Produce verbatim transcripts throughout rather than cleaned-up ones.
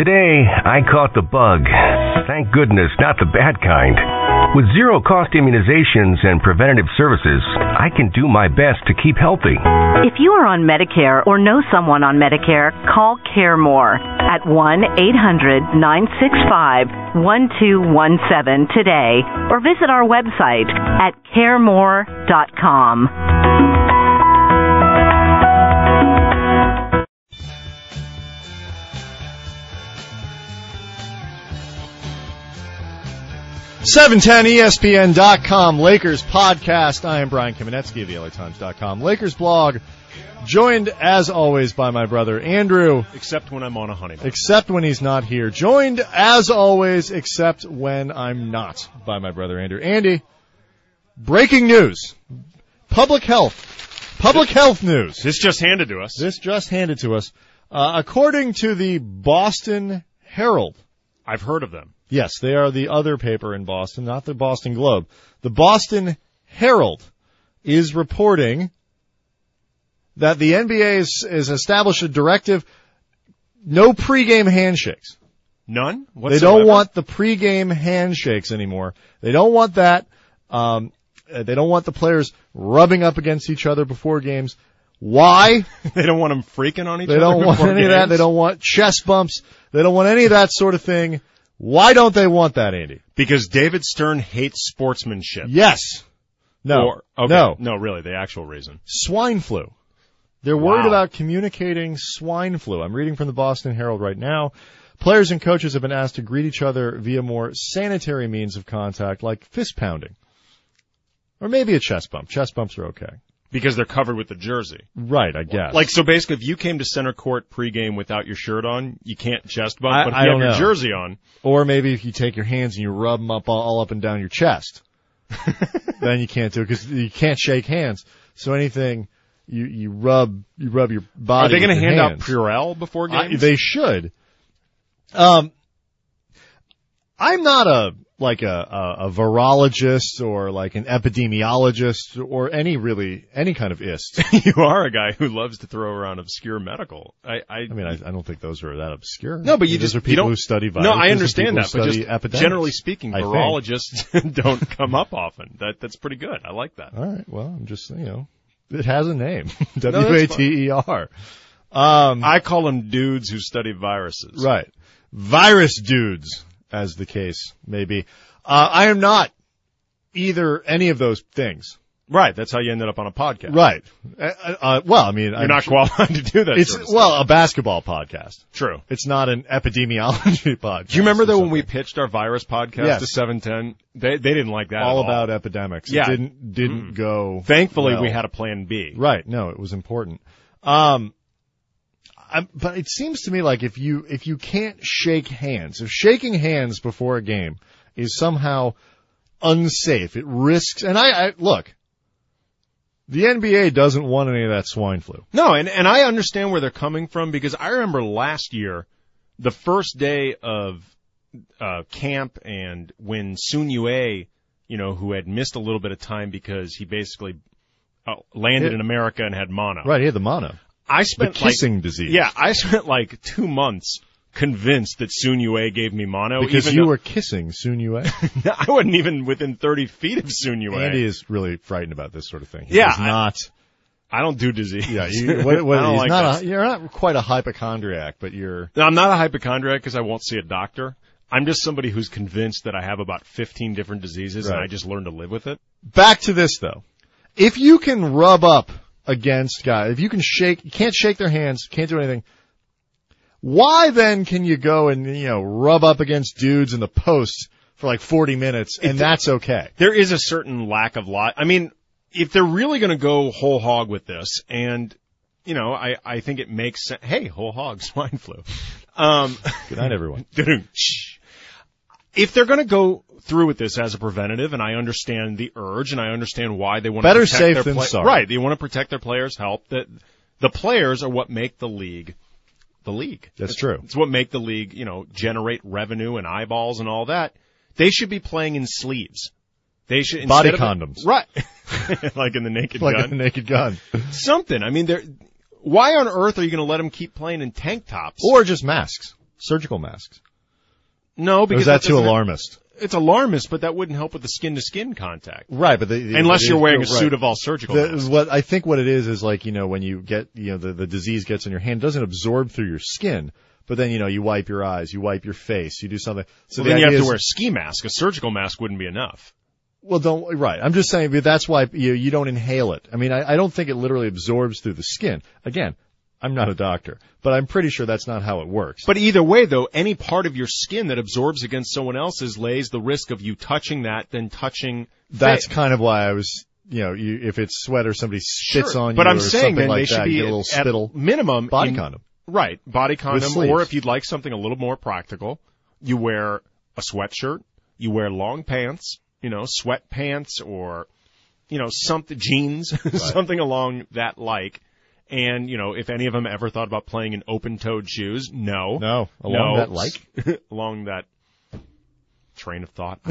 Today, I caught the bug. Thank goodness, not the bad kind. With zero-cost immunizations and preventative services, I can do my best to keep healthy. If you are on Medicare or know someone on Medicare, call CareMore at one eight hundred nine six five one two one seven today or visit our website at caremore dot com. seven ten E S P N dot com, Lakers podcast. I am Brian Kamenetsky of the L A Times dot com. Lakers blog, joined as always by my brother Andrew. Except when I'm on a honeymoon. Except when he's not here. Joined as always, except when I'm not, by my brother Andrew. Andy, breaking news. Public health. Public health news. This just handed to us. This just handed to us. Uh, according to the Boston Herald. I've heard of them. Yes, they are the other paper in Boston, not the Boston Globe. The Boston Herald is reporting that the N B A has, has established a directive, no pregame handshakes. None? Whatsoever? They don't want the pregame handshakes anymore. They don't want that. Um, they don't want the players rubbing up against each other before games. Why? They don't want them freaking on each they other don't want any games? of that. They don't want chest bumps. They don't want any of that sort of thing. Why don't they want that, Andy? Because David Stern hates sportsmanship. Yes. No. Or, okay. No. No, really, the actual reason. Swine flu. They're worried Wow. about communicating swine flu. I'm reading from the Boston Herald right now. Players and coaches have been asked to greet each other via more sanitary means of contact, like fist pounding. Or maybe a chest bump. Chest bumps are okay. Because they're covered with the jersey. Right, I guess. Like, so basically, if you came to center court pregame without your shirt on, you can't chest bump, I- but if I you don't have your know. jersey on. Or maybe if you take your hands and you rub them up all, all up and down your chest. Then you can't do it because you can't shake hands. So anything you, you rub, you rub your body. Are they going to hand hands. out Purell before games? I, they should. Um, I'm not a, like a, a, a virologist or like an epidemiologist or any really, any kind of ist. You are a guy who loves to throw around obscure medical. I, I, I mean, I, I don't think those are that obscure. No, but you Those just are people you don't, who study viruses. No, I understand that, but just epidemics, generally speaking, I think. virologists don't come up often. That that's pretty good. I like that. All right. Well, I'm just, you know, it has a name. No, W A T E R. Um, I call them dudes who study viruses. right. Virus dudes, as the case may be. Uh, I am not either any of those things. Right. That's how you ended up on a podcast. Right. Uh, uh, well, I mean, You're not qualified to do that. It's sort of well, stuff. a basketball podcast. True. It's not an epidemiology podcast. Do you remember or though when something. we pitched our virus podcast Yes. to seven ten? They they didn't like that. all at about epidemics? Yeah. It didn't didn't Mm. go. Thankfully, well. we had a plan B. Right. No, it was important. Um, I, but it seems to me like if you if you can't shake hands, if shaking hands before a game is somehow unsafe, it risks. And I, I look, the N B A doesn't want any of that swine flu. No, and and I understand where they're coming from because I remember last year, the first day of uh, camp, and when Sun Yue, you know, who had missed a little bit of time because he basically uh, landed Yeah. in America and had mono. Right. He had the mono, I the spent kissing like, disease. Yeah, I spent like two months convinced that Sun Yue gave me mono. because even you though- were kissing Sun Yue. I wasn't even within thirty feet of Sun Yue. Andy is really frightened about this sort of thing. He Yeah, does I- not. I don't do disease. Yeah, you, what, what, I don't he's like not that. a, you're not quite a hypochondriac, but you're. No, I'm not a hypochondriac because I won't see a doctor. I'm just somebody who's convinced that I have about fifteen different diseases and Right. I just learn to live with it. Back to this though. If you can rub up against guys, if you can shake, you can't shake their hands, can't do anything. Why then can you go and, you know, rub up against dudes in the post for like forty minutes and It- that's okay? There is a certain lack of lot. I mean, if they're really going to go whole hog with this, and, you know, I, I think it makes sense. Hey, whole hog, swine flu. Um, Good night, everyone. if they're going to go through with this as a preventative, and I understand the urge, and I understand why they want Better to protect safe their than play- sorry. Right, they want to protect their players' health. That the players are what make the league the league. That's it's, true. It's what make the league, you know, generate revenue and eyeballs and all that. They should be playing in sleeves. They should Body instead of- condoms. right? Like in the Naked Like Gun, a naked gun. something. I mean, they're. Why on earth are you going to let them keep playing in tank tops? Or just masks. surgical masks? No, Or because is that too doesn't- alarmist? It's alarmist, but that wouldn't help with the skin-to-skin contact. Right, but the, the, Unless it you're is- wearing a right. suit of all surgical The, masks. what I think what it is is like, you know, when you get, you know, the, the disease gets in your hand, it doesn't absorb through your skin, but then, you know, you wipe your eyes, you wipe your face, you do something. So So the then you have idea to is- wear a ski mask. A surgical mask wouldn't be enough. Well, don't, right. I'm just saying, but that's why you, you don't inhale it. I mean, I, I don't think it literally absorbs through the skin. Again, I'm not a doctor, but I'm pretty sure that's not how it works. But either way, though, any part of your skin that absorbs against someone else's lays the risk of you touching that, then touching. That's fa- kind of why I was, you know, you, if it's sweat or somebody spits Sure. on you But I'm or saying something then like they should that, be you get a little at spittle. minimum Body in- condom. Right, body condom, sleeves. or if you'd like something a little more practical, you wear a sweatshirt, you wear long pants, you know, sweatpants or, you know, something, jeans, something along that like. And, you know, if any of them ever thought about playing in open-toed shoes, no. No, along no. that like? along that train of thought.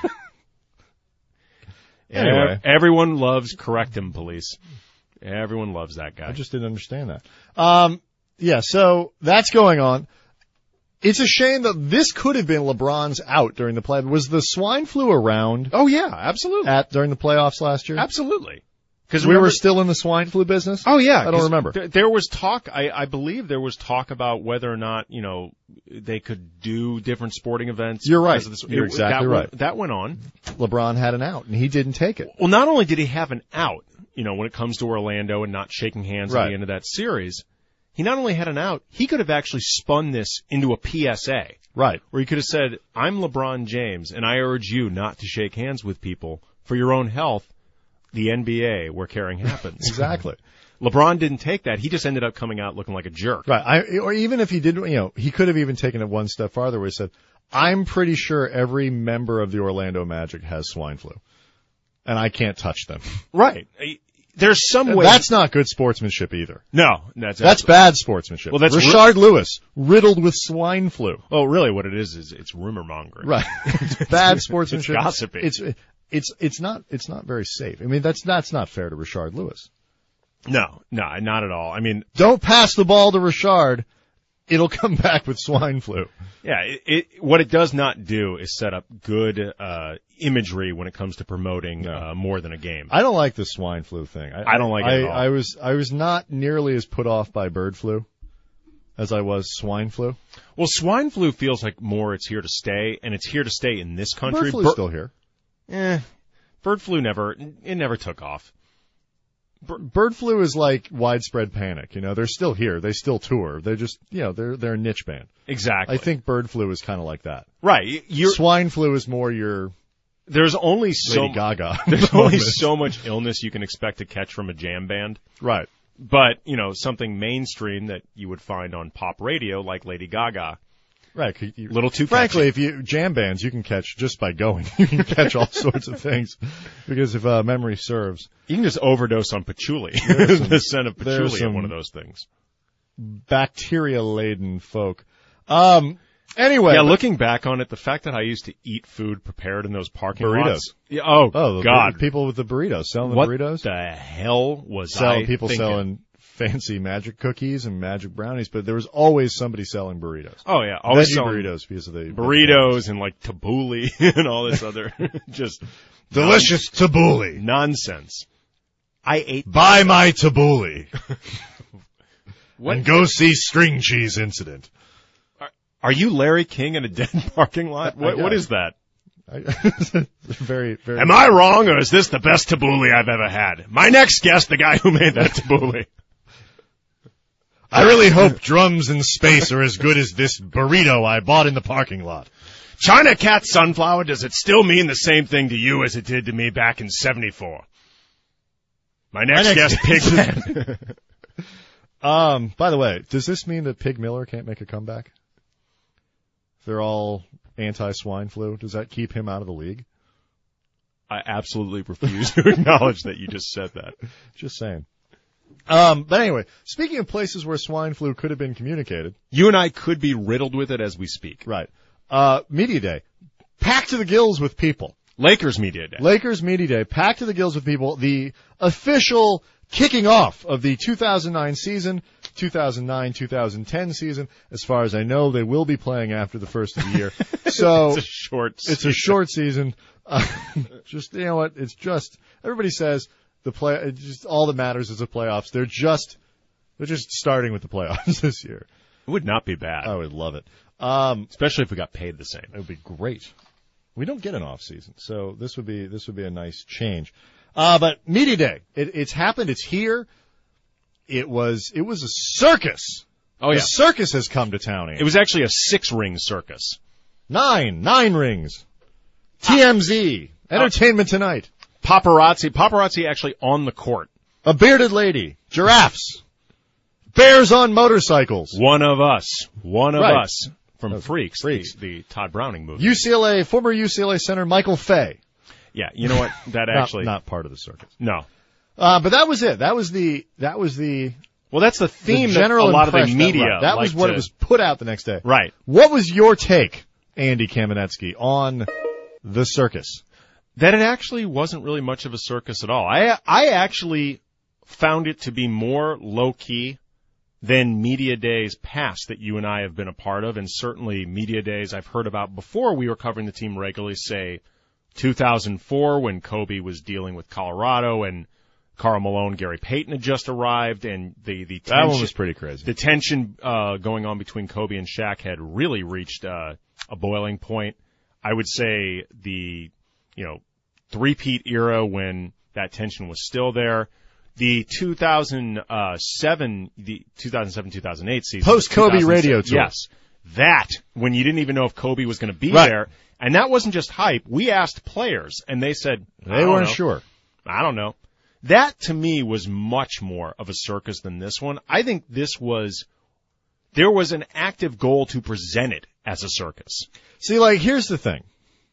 Anyway. Ev- Everyone loves correct him, police. Everyone loves that guy. I just didn't understand that. Um, yeah, so that's going on. It's a shame that this could have been LeBron's out during the play. Was the swine flu around Oh, yeah, absolutely. at during the playoffs last year? Absolutely. Because We were still in the swine flu business? Oh yeah, I don't 'cause remember. th- there was talk. I, I believe there was talk about whether or not you know they could do different sporting events. You're right. because of this- You're it- exactly that right. Went, that went on. LeBron had an out, and he didn't take it. Well, not only did he have an out, you know, when it comes to Orlando and not shaking hands at Right. the end of that series, he not only had an out, he could have actually spun this into a P S A Right. where he could have said, "I'm LeBron James, and I urge you not to shake hands with people for your own health." The N B A, where caring happens. Exactly. LeBron didn't take that. He just ended up coming out looking like a jerk. Right. I, or even if he didn't, you know, he could have even taken it one step farther where he said, I'm pretty sure every member of the Orlando Magic has swine flu, and I can't touch them. Right. There's some way. That's not good sportsmanship either. no. That's That's bad sportsmanship. Well, that's Rashard Lewis, riddled with swine flu. Oh, really? What it is is it's rumor mongering. Right. It's bad sportsmanship. It's gossipy. It's, it's, it's not, it's not very safe. I mean, that's, that's not fair to Rashard Lewis. No, no, not at all. I mean, Don't pass the ball to Rashard. It'll come back with swine flu. yeah. It, it what it does not do is set up good uh imagery when it comes to promoting No. uh, more than a game. I don't like the swine flu thing. I, I don't like it I, at all. I was, I was not nearly as put off by bird flu as I was swine flu. Well, swine flu feels like more it's here to stay, and it's here to stay in this country. Bird flu's Bir- still here. Eh, bird flu never, it never took off. Bird flu is like widespread panic. You know, they're still here. They still tour. They're just, you know, they're they're a niche band. Exactly. I think bird flu is kind of like that. right. You're, Swine flu is more your there's only so Lady Gaga. there's only so much illness you can expect to catch from a jam band. Right. But, you know, something mainstream that you would find on pop radio like Lady Gaga, Right. You, little too frankly, catchy. if you jam bands, you can catch just by going. You can catch all sorts of things because if uh, memory serves, You can just overdose on patchouli. There's some- the scent of there's patchouli in some- one of those things. bacteria-laden folk. Um. Anyway, Yeah, but- looking back on it, the fact that I used to eat food prepared in those parking Burritos. lots. Yeah, oh, oh, the God. bur- people with the burritos selling the what burritos. the hell was Selling I people thinking? selling fancy magic cookies and magic brownies, but there was always somebody selling burritos. Oh, yeah. Always Veggie selling burritos because of the burritos and like tabbouleh and all this other just delicious tabbouleh. nonsense. I ate Buy my tabbouleh what? and go see String Cheese Incident. Are you Larry King in a dead parking lot? What, I what guess. is that? I, very, very. Am I wrong, or is this the best tabbouleh I've ever had? My next guest, the guy who made that tabbouleh. I really hope drums in space are as good as this burrito I bought in the parking lot. China Cat Sunflower, does it still mean the same thing to you as it did to me back in seventy-four? My next, My next guest, Pigman. Um. By the way, does this mean that Pig Miller can't make a comeback? They're all anti-swine flu. Does that keep him out of the league? I absolutely refuse to acknowledge that you just said that. Just saying. Um. But anyway, speaking of places where swine flu could have been communicated, You and I could be riddled with it as we speak. right? Uh, Media Day, packed to the gills with people. Lakers Media Day. Lakers Media Day, packed to the gills with people. The official kicking off of the two thousand nine season. two thousand nine two thousand ten season. As far as I know, they will be playing after the first of the year. So it's a short season. It's a short season. Uh, just, you know what? It's just, everybody says the play, it just all that matters is the playoffs. They're just, they're just starting with the playoffs this year. It would not be bad. I would love it. Um, especially if we got paid the same. It would be great. We don't get an off season, so this would be, this would be a nice change. Uh, but Media Day, it, it's happened. It's here. It was, it was a circus. Oh yeah. A circus has come to town. Andy. It was actually a six ring circus. Nine, nine rings. T M Z, Entertainment uh, Tonight. Paparazzi, paparazzi actually on the court. A bearded lady. Giraffes. Bears on motorcycles. One of us. One of right. us. From Freaks, Freaks. The, the Todd Browning movie. U C L A, former U C L A center Michael Fay. Yeah, you know what? That not, actually. Not part of the circus. No. Uh, but that was it. That was the, that was the, well, that's the theme the general that a lot of the media. That, right. that was what to, it was put out the next day. Right. What was your take, Andy Kamenetsky, on the circus? That it actually wasn't really much of a circus at all. I I actually found it to be more low-key than media days past that you and I have been a part of, and certainly media days I've heard about before we were covering the team regularly, say two thousand four when Kobe was dealing with Colorado and Karl Malone, Gary Payton had just arrived, and the, the tension, that one was pretty crazy. The tension uh, going on between Kobe and Shaq had really reached uh, a boiling point. I would say the you know, three-peat era when that tension was still there. The two thousand seven, the two thousand seven two thousand eight season. Post-Kobe radio tour. Yes. That, when you didn't even know if Kobe was going to be right. there. And that wasn't just hype. We asked players, and they said, they weren't know. sure. I don't know. That, to me, was much more of a circus than this one. I think this was, there was an active goal to present it as a circus. See, like, here's the thing.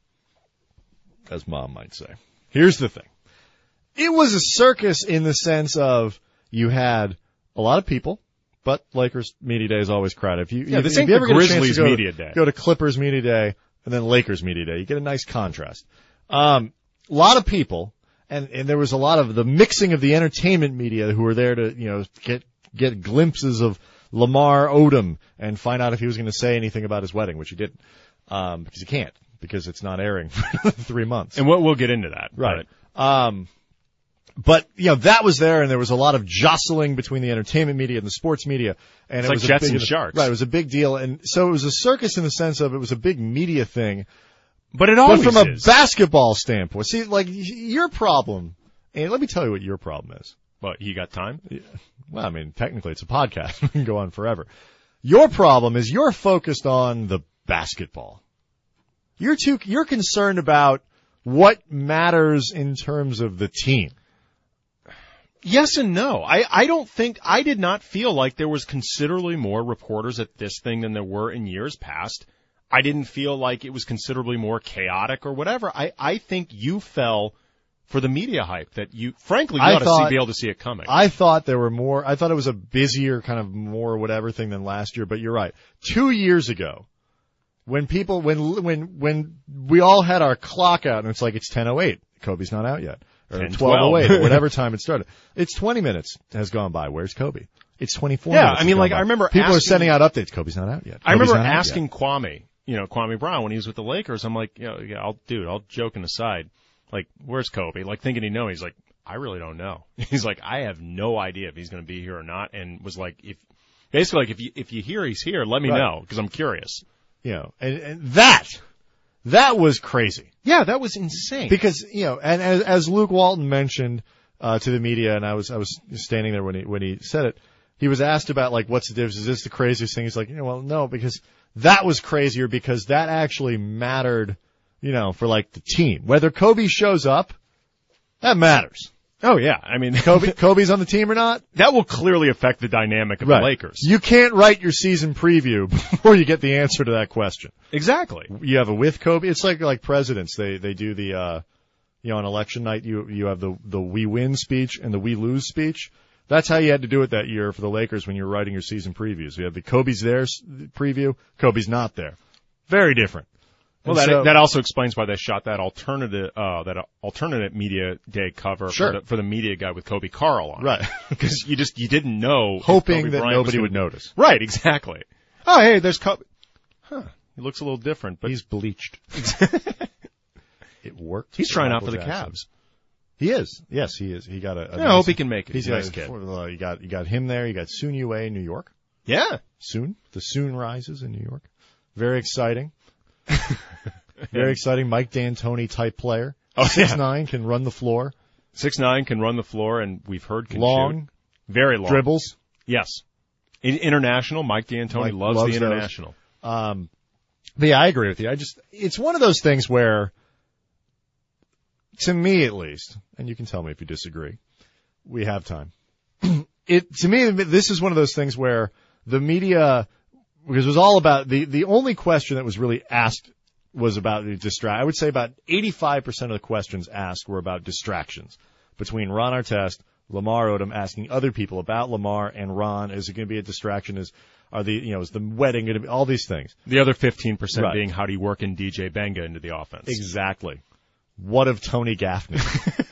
As Mom might say. Here's the thing. It was a circus in the sense of you had a lot of people, but Lakers Media Day is always crowded. If you, yeah, if, this if ain't you the ever get a chance Grizzlies to go, Media Day. Go to Clippers Media Day and then Lakers Media Day. You get a nice contrast. Um, a lot of people, and, and there was a lot of the mixing of the entertainment media who were there to, you know, get, get glimpses of Lamar Odom and find out if he was going to say anything about his wedding, which he didn't, um, because he can't. Because it's not airing for three months. And we'll, we'll get into that. Right. But. Um, but, you know, that was there, and there was a lot of jostling between the entertainment media and the sports media. And it's it like was Jets a big, and Sharks. Right, it was a big deal. And so it was a circus in the sense of it was a big media thing. But it always But from is. a basketball standpoint, see, like, your problem, and let me tell you what your problem is. What, you got time? Yeah. Well, I mean, technically it's a podcast. We can go on forever. Your problem is you're focused on the basketball. You're too, you're concerned about what matters in terms of the team. Yes and no. I, I don't think, I did not feel like there was considerably more reporters at this thing than there were in years past. I didn't feel like it was considerably more chaotic or whatever. I, I think you fell for the media hype that you, frankly, you I ought thought, to see, be able to see it coming. I thought there were more, I thought it was a busier kind of more whatever thing than last year, but you're right. Two years ago, when people, when, when, when we all had our clock out and it's like it's ten oh eight, Kobe's not out yet. Or twelve oh eight, or whatever time it started. It's twenty minutes has gone by. Where's Kobe? It's twenty-four yeah, minutes. I mean, like, by. I remember people asking, are sending out updates. Kobe's not out yet. Kobe's I remember not asking Kwame, you know, Kwame Brown when he was with the Lakers. I'm like, you know, yeah, I'll, dude, I'll joking aside. Like, where's Kobe? Like, thinking he'd know. He's like, I really don't know. He's like, I have no idea if he's going to be here or not. And was like, if, basically, like, if you, if you hear he's here, let me right. know, because I'm curious. You know, and, and that, that was crazy. Yeah, that was insane. Because, you know, and as, as Luke Walton mentioned, uh, to the media, and I was, I was standing there when he, when he said it, he was asked about, like, what's the difference? Is this the craziest thing? He's like, you know, well, no, because that was crazier because that actually mattered, you know, for, like, the team. Whether Kobe shows up, that matters. Oh, yeah. I mean, Kobe, Kobe's on the team or not? That will clearly affect the dynamic of right. the Lakers. You can't write your season preview before you get the answer to that question. Exactly. You have a with Kobe. It's like, like presidents. They, they do the, uh, you know, on election night, you, you have the, the we win speech and the we lose speech. That's how you had to do it that year for the Lakers when you were writing your season previews. You have the Kobe's there preview, Kobe's not there. Very different. Well, And that so- that also explains why they shot that alternative uh, that alternate media day cover Sure. for, the, for the media guy with Kobe Carl on, Right. Because you just you didn't know, if hoping Kobe that Bryant was nobody gonna- would notice. Right, exactly. Oh, hey, there's Kobe. Huh? He looks a little different, but He's bleached. It worked. he's trying out Michael for the Jackson. Cavs. He is. Yes, he is. He got a. a Yeah, I nice- hope he can make it. He's He's a got nice kid. uh, you got you got him there. You got Soon Yue in New York. Yeah. Soon, the Soon rises in New York. Very exciting. Very exciting. Mike D'Antoni type player. Oh, Six yeah. nine can run the floor. Six nine can run the floor, and we've heard can Long shoot. Very long dribbles. Yes. In, international, Mike D'Antoni Mike loves, loves the those. international. Um, but yeah, I agree with you. I just, it's one of those things where, to me at least, and you can tell me if you disagree, we have time. It, to me, this is one of those things where the media, because it was all about, the, the only question that was really asked was about the distract. I would say about eighty-five percent of the questions asked were about distractions between Ron Artest, Lamar Odom, asking other people about Lamar and Ron. Is it going to be a distraction? Is, are the, you know, is the wedding going to be, all these things. The other fifteen percent Right. being how do you work in D J Benga into the offense? Exactly. What of Tony Gaffney?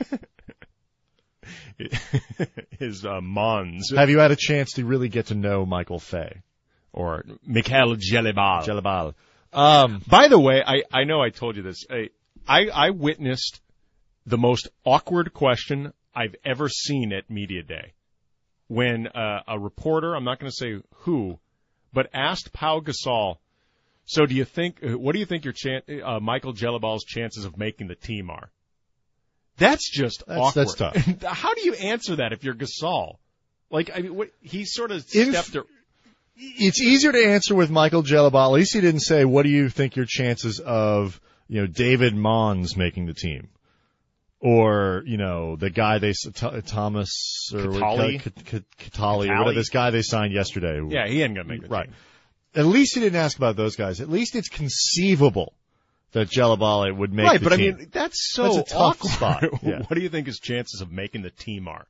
His uh, Mons Have you had a chance to really get to know Michael Fay? or Mikhail Jelibal. Jelibal. Um, By the way, I, I know I told you this. I, I I witnessed the most awkward question I've ever seen at Media Day when uh, a reporter, I'm not going to say who, but asked Pau Gasol, so do you think, uh, what do you think your chan- uh, Michael Jelibal's chances of making the team are? That's just That's- awkward. that's tough. How do you answer that if you're Gasol? Like, I mean, what, he sort of In- stepped. Ar- it's easier to answer with Michael Jelibal. At least he didn't say, what do you think your chances of, you know, David Mons making the team? Or, you know, the guy they, T- Thomas, or Katali? K- K- Katali, or Katali? whatever, this guy they signed yesterday. yeah, he ain't going to make the Right. team. At least he didn't ask about those guys. At least it's conceivable that Jelibal would make Right, the but team. I mean, that's so That's a tough awkward. spot. Yeah. What do you think his chances of making the team are?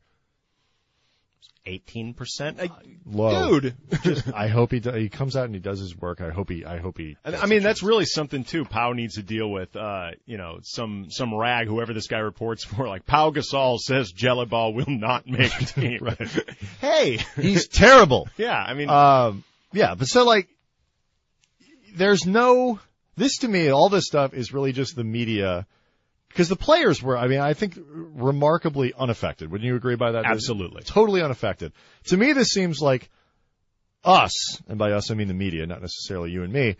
eighteen percent? Low. Dude. Just, I hope he do, he comes out and he does his work. I hope he I hope he. And, gets I mean, a that's chance. really something too. Pau needs to deal with, uh, you know, some some rag, whoever this guy reports for. Like Pau Gasol says, Jelibal will not make the team. Right. Hey, He's terrible. yeah. I mean, Um, yeah, but so like, there's no. This to me, all this stuff is really just the media, because the players were. I mean, I think remarkably unaffected. Wouldn't you agree by that? absolutely. Totally unaffected. To me, this seems like us, and by us I mean the media, not necessarily you and me,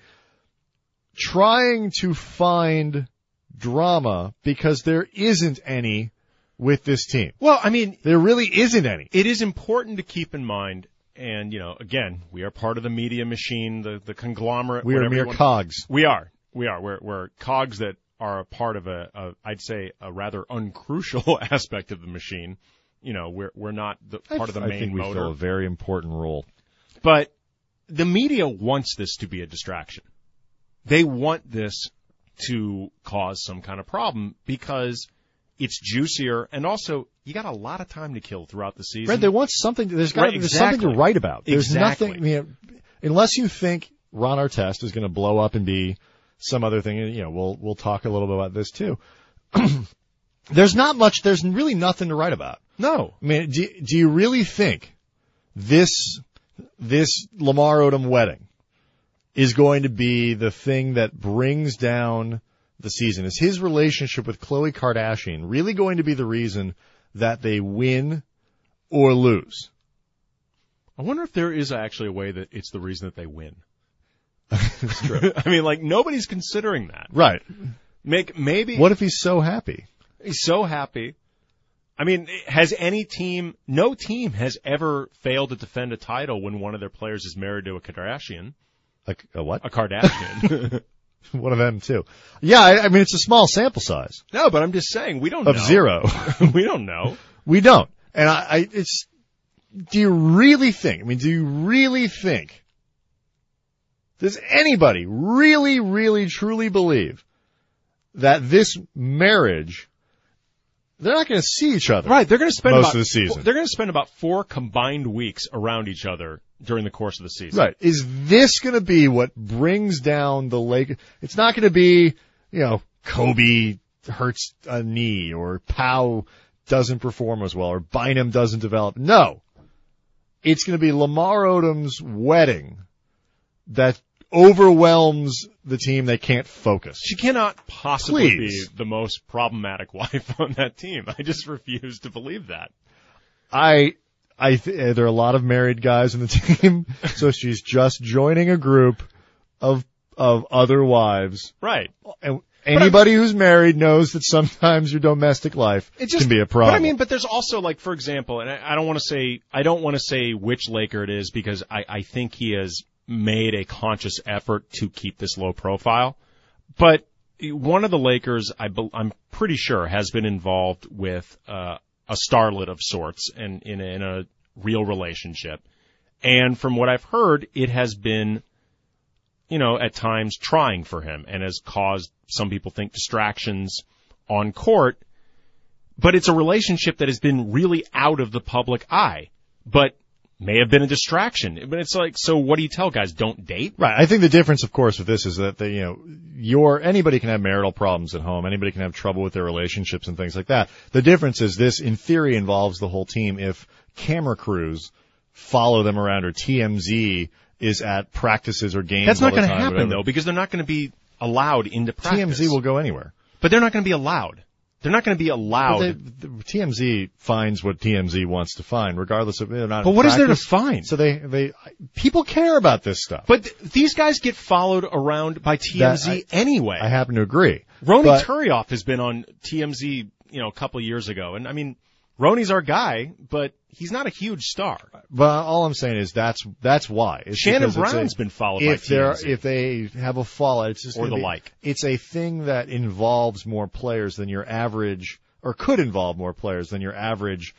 trying to find drama because there isn't any with this team. Well, I mean, There really isn't any. it is important to keep in mind. And, you know, again, we are part of the media machine, the, the conglomerate. We are whatever you mere want- cogs. We are. We are. We're, we're cogs that are a part of a, a, I'd say, a rather uncrucial aspect of the machine. You know, we're, we're not the, part of the I main think we motor. fill a very important role. But the media wants this to be a distraction. They want this to cause some kind of problem because it's juicier, and also you got a lot of time to kill throughout the season. Right, they want something. There's got Right, there's something exactly. to write about. There's Exactly. nothing. I mean, unless you think Ron Artest is going to blow up and be some other thing. You know, we'll we'll talk a little bit about this too. There's not much. There's really nothing to write about. No. I mean, do do you really think this this Lamar Odom wedding is going to be the thing that brings down the season? Is his relationship with Khloe Kardashian really going to be the reason that they win or lose? I wonder if there is actually a way that it's the reason that they win. It's true. I mean, like, nobody's considering that. Right. Make, maybe What if he's so happy? he's so happy. I mean, has any team, no team has ever failed to defend a title when one of their players is married to a Kardashian. A, a what? A Kardashian. One of them too. Yeah, I, I mean it's a small sample size No, but I'm just saying, we don't of know. zero. We don't know. We don't. And I, I, it's, do you really think, I mean, do you really think, does anybody really, really, truly believe that this marriage, they're not going to see each other? Right, they're going to spend Most about, of the season. They're going to spend about four combined weeks around each other during the course of the season. Right. Is this going to be what brings down the Lakers? It's not going to be, you know, Kobe hurts a knee or Powell doesn't perform as well or Bynum doesn't develop. No. It's going to be Lamar Odom's wedding that overwhelms the team. They can't focus. She cannot possibly Please. be the most problematic wife on that team. I just refuse to believe that. I, I, th- there are a lot of married guys in the team, so she's just joining a group of, of other wives. Right. And anybody who's married knows that sometimes your domestic life It just, can be a problem. But I mean, but there's also, like, for example, and I, I don't want to say, I don't want to say which Laker it is because I, I think he has made a conscious effort to keep this low profile. But one of the Lakers, I, I'm pretty sure, has been involved with uh, a starlet of sorts and in, in a real relationship. And from what I've heard, it has been, you know, at times trying for him and has caused, some people think, distractions on court. But it's a relationship that has been really out of the public eye, but may have been a distraction. But it's like, so what do you tell guys? Don't date? Right. I think the difference, of course, with this is that they, you know, your anybody can have marital problems at home. Anybody can have trouble with their relationships and things like that. The difference is this, in theory, involves the whole team. If camera crews follow them around or T M Z is at practices or games, that's not going to happen whatever. though, because they're not going to be allowed into practice. T M Z will go anywhere, but they're not going to be allowed. They're not going to be allowed. They, the, T M Z finds what T M Z wants to find, regardless of they're not. But in what is there to practice. find? So they, they, people care about this stuff. But th- these guys get followed around by T M Z That, I, anyway. I happen to agree. Rony but, Turioff has been on T M Z, you know, a couple of years ago, and I mean, Rony's our guy, but he's not a huge star. But all I'm saying is that's that's why. It's Shannon Brown's Brown's been followed if by T M Z. If they have a fallout, it's just or the be, like. It's a thing that involves more players than your average, or could involve more players than your average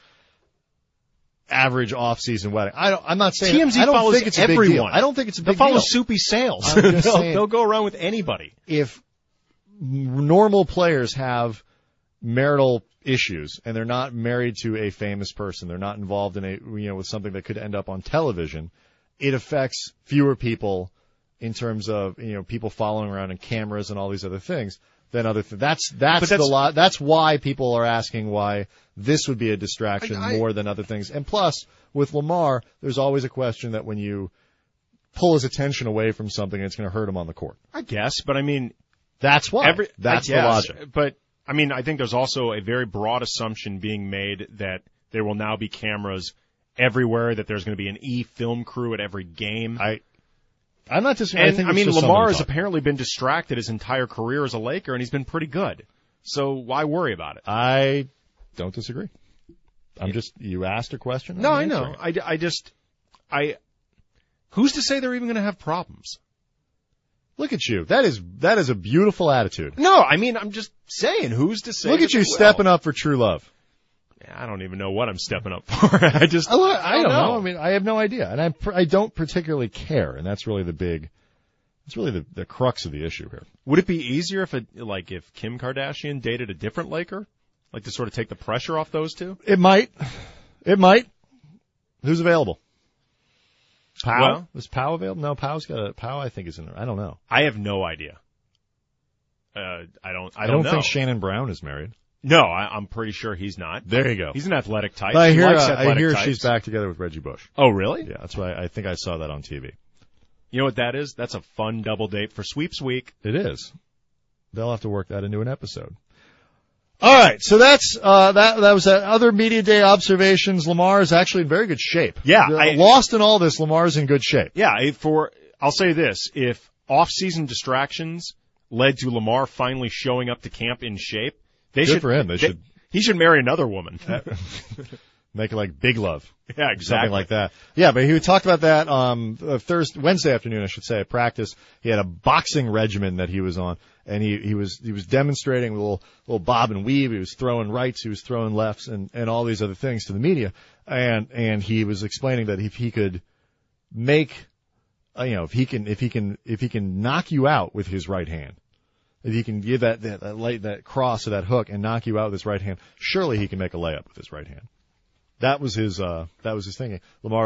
average off-season wedding. I don't, I'm not saying T M Z I don't follows think it's a everyone. big deal. I don't think it's a They'll big follow deal. Soupy Sales. I'm just they'll, saying, they'll go around with anybody. If normal players have marital issues and they're not married to a famous person, they're not involved in a, you know, with something that could end up on television, it affects fewer people in terms of, you know, people following around and cameras and all these other things than other things. That's, that's, that's the lot, that's why people are asking why this would be a distraction I, I, more than other things. And plus, with Lamar, there's always a question that when you pull his attention away from something, it's going to hurt him on the court. I guess, but I mean, that's why. Every, that's I the guess, logic. But I mean, I think there's also a very broad assumption being made that there will now be cameras everywhere, that there's going to be an E-film crew at every game. I, I'm not disagreeing. And I, think I it's mean, just Lamar has something to talk apparently been distracted his entire career as a Laker, and he's been pretty good. So why worry about it? I don't disagree. I'm just, you asked a question. No, I'm I know. answering it. I, I just, I, who's to say they're even going to have problems? Look at you. That is, that is a beautiful attitude. No, I mean, I'm just saying, who's to say? Look at you stepping up for true love. I don't even know what I'm stepping up for. I just, I, I don't know. know. I mean, I have no idea. And I, I don't particularly care. And that's really the big, that's really the, the crux of the issue here. Would it be easier if it, like, if Kim Kardashian dated a different Laker? Like to sort of take the pressure off those two? It might. It might. Who's available? Powell? Well, Was Powell available? No, Powell's got a, Powell I think is in there. I don't know. I have no idea. Uh, I don't, I I don't, don't know. think Shannon Brown is married. No, I, I'm pretty sure he's not. There you go. He's an athletic type. I He hear, likes uh, I athletic hear types. she's back together with Reggie Bush. Oh, really? Yeah, that's why I think I saw that on T V. You know what that is? That's a fun double date for sweeps week. It is. They'll have to work that into an episode. All right, so that's uh that that was uh, other media day observations. Lamar is actually in very good shape. Yeah, Uh, I- lost in all this, Lamar's in good shape. Yeah, I- for I'll say this: if off-season distractions led to Lamar finally showing up to camp in shape, they Good should. for him. They should- He should marry another woman. Make it like Big Love. Yeah, exactly. Something like that. Yeah, but he talked about that um uh, Thursday, Wednesday afternoon, I should say, at practice. He had a boxing regimen that he was on, and he he was he was demonstrating a little little bob and weave. He was throwing rights, he was throwing lefts, and and all these other things to the media. And and he was explaining that if he could make, uh, you know, if he can if he can if he can knock you out with his right hand, if he can give that that that, light, that cross or that hook and knock you out with his right hand, surely he can make a layup with his right hand. That was his, uh, that was his thinking. Lamar Odom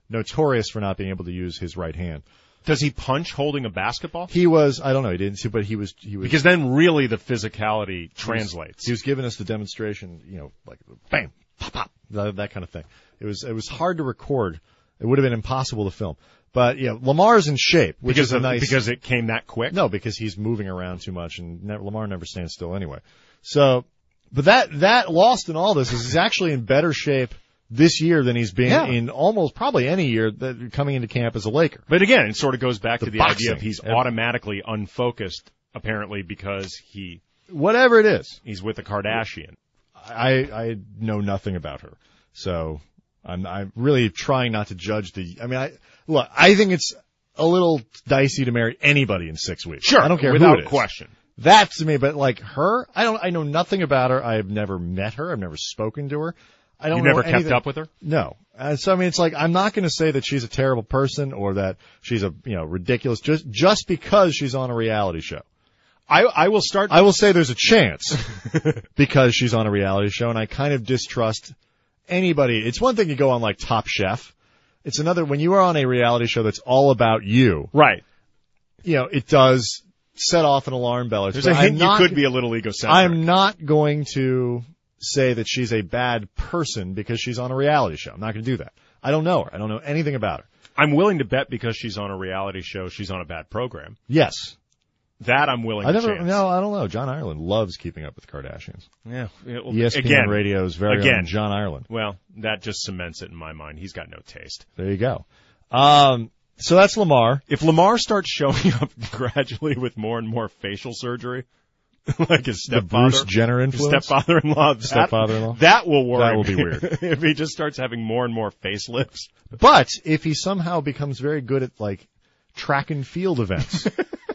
notorious for not being able to use his right hand. Does he punch holding a basketball? He was, I don't know, he didn't see, but he was, he was. Because then really the physicality translates. He was, he was giving us the demonstration, you know, like bam, pop, pop, that, that kind of thing. It was, it was hard to record. It would have been impossible to film. But, yeah, Lamar's in shape, which because is a of, nice. Because it came that quick? No, because he's moving around too much, and ne- Lamar never stands still anyway. So, but that, that lost in all this is he's actually in better shape this year than he's been yeah. in almost probably any year that coming into camp as a Laker. But again, it sort of goes back The to the boxing. idea of he's automatically unfocused, apparently, because he Whatever it is. he's with a Kardashian. I, I know nothing about her. So I'm, I'm really trying not to judge the, I mean, I, look, I think it's a little dicey to marry anybody in six weeks. Sure. I don't care without who it is. question. That's to me, but like her, I don't, I know nothing about her. I've never met her. I've never spoken to her. I don't You know never kept anything. up with her? No. Uh, so I mean, it's like, I'm not going to say that she's a terrible person or that she's a, you know, ridiculous just, just because she's on a reality show. I, I will start. I will say there's a chance because she's on a reality show, and I kind of distrust anybody. It's one thing to go on like Top Chef. It's another when you are on a reality show that's all about you. Right. You know, it does set off an alarm bell. There's a hint you could be a little egocentric. I'm not going to say that she's a bad person because she's on a reality show. I'm not going to do that. I don't know her. I don't know anything about her. I'm willing to bet because she's on a reality show, she's on a bad program. Yes. That I'm willing I to never, chance. no, I don't know. John Ireland loves keeping up with the Kardashians. Yeah. It, E S P N again, Radio's very again. own John Ireland. Well, that just cements it in my mind. He's got no taste. There you go. Um, so that's Lamar. If Lamar starts showing up gradually with more and more facial surgery, like his The stepfather, Bruce Jenner his influence. stepfather-in-law, that, Stepfather-in-law. that will worry That will me. be weird. If he just starts having more and more facelifts. But if he somehow becomes very good at like track and field events,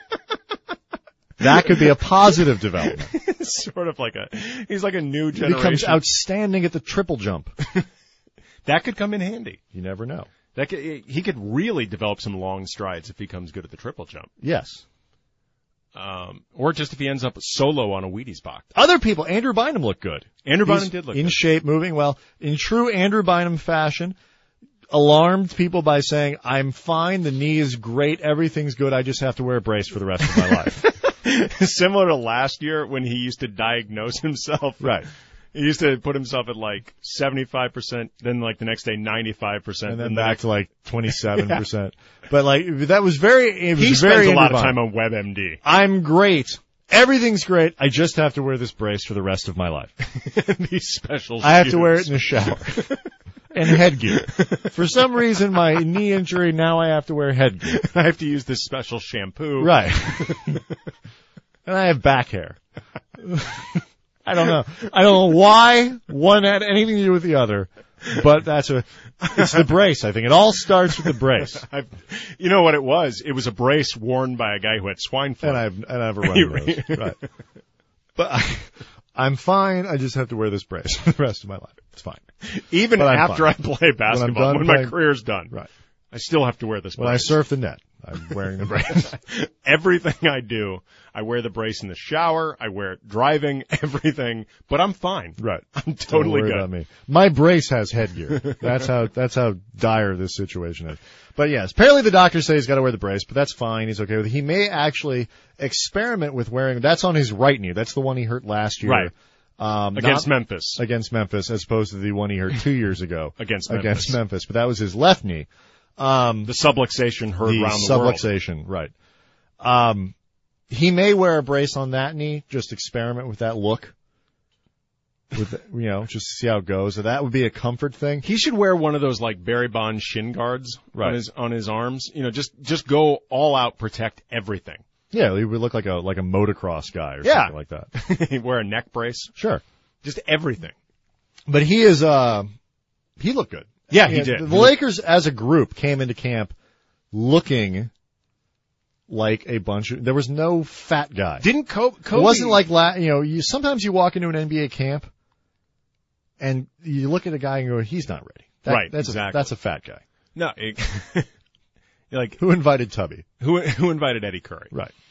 that could be a positive development. It's sort of like a, he's like a new He generation. becomes outstanding at the triple jump. That could come in handy. You never know. That could, he could really develop some long strides if he becomes good at the triple jump. Yes. Um, or just if he ends up solo on a Wheaties box. Other people, Andrew Bynum looked good. Andrew He's Bynum did look in good. shape, moving well. In true Andrew Bynum fashion, alarmed people by saying, I'm fine, the knee is great, everything's good, I just have to wear a brace for the rest of my life. Similar to last year when he used to diagnose himself. Right. He used to put himself at like seventy-five percent, then like the next day ninety-five percent. And then and back next, to like twenty-seven percent. But like, that was very, it was he very spends a lot Andrew of Bynum. time on WebMD. I'm great. Everything's great. I just have to wear this brace for the rest of my life. These special I have to shoes. wear it in the shower. And headgear. For some reason, my knee injury, now I have to wear headgear. I have to use this special shampoo. Right. And I have back hair. I don't know. I don't know why one had anything to do with the other, but that's a, it's the brace, I think. It all starts with the brace. I've, you know what it was? It was a brace worn by a guy who had swine flu. And I've, and I've a run those. Right. But I, I'm fine. I just have to wear this brace for the rest of my life. It's fine. Even But I'm after fine. I play basketball, done when, my playing- career's done, Right. I still have to wear this brace. When I surf the net, I'm wearing the brace. Everything I do, I wear the brace in the shower, I wear it driving, everything, but I'm fine. Right. I'm Don't totally worry good. about me. My brace has headgear. That's how that's how dire this situation is. But yes, apparently the doctors say he's got to wear the brace, but that's fine. He's okay with it. He may actually experiment with wearing. That's on his right knee. That's the one he hurt last year. Right. Um, Against not- Memphis. Against Memphis, as opposed to the one he hurt two years ago Against Memphis. Against Memphis, but that was his left knee. Um, The subluxation heard the around the world. subluxation, right? Um, he may wear a brace on that knee. Just experiment with that look. With the, you know, just see how it goes. So that would be a comfort thing. He should wear one of those like Barry Bonds shin guards Right. on his on his arms. You know, just just go all out, protect everything. Yeah, he would look like a like a motocross guy or Yeah. something like that. Wear a neck brace. Sure, Just everything. but he is. Uh, he looked good. Yeah, he Yeah, did. The Lakers, as a group, came into camp looking like a bunch of. There was no fat guy. Didn't Kobe? Kobe It wasn't like la- you know. You sometimes you walk into an N B A camp, and you look at a guy and go, "He's not ready." That, Right, That's exactly. a, that's a fat guy. no. It, like Who invited Tubby? who who invited Eddie Curry? Right.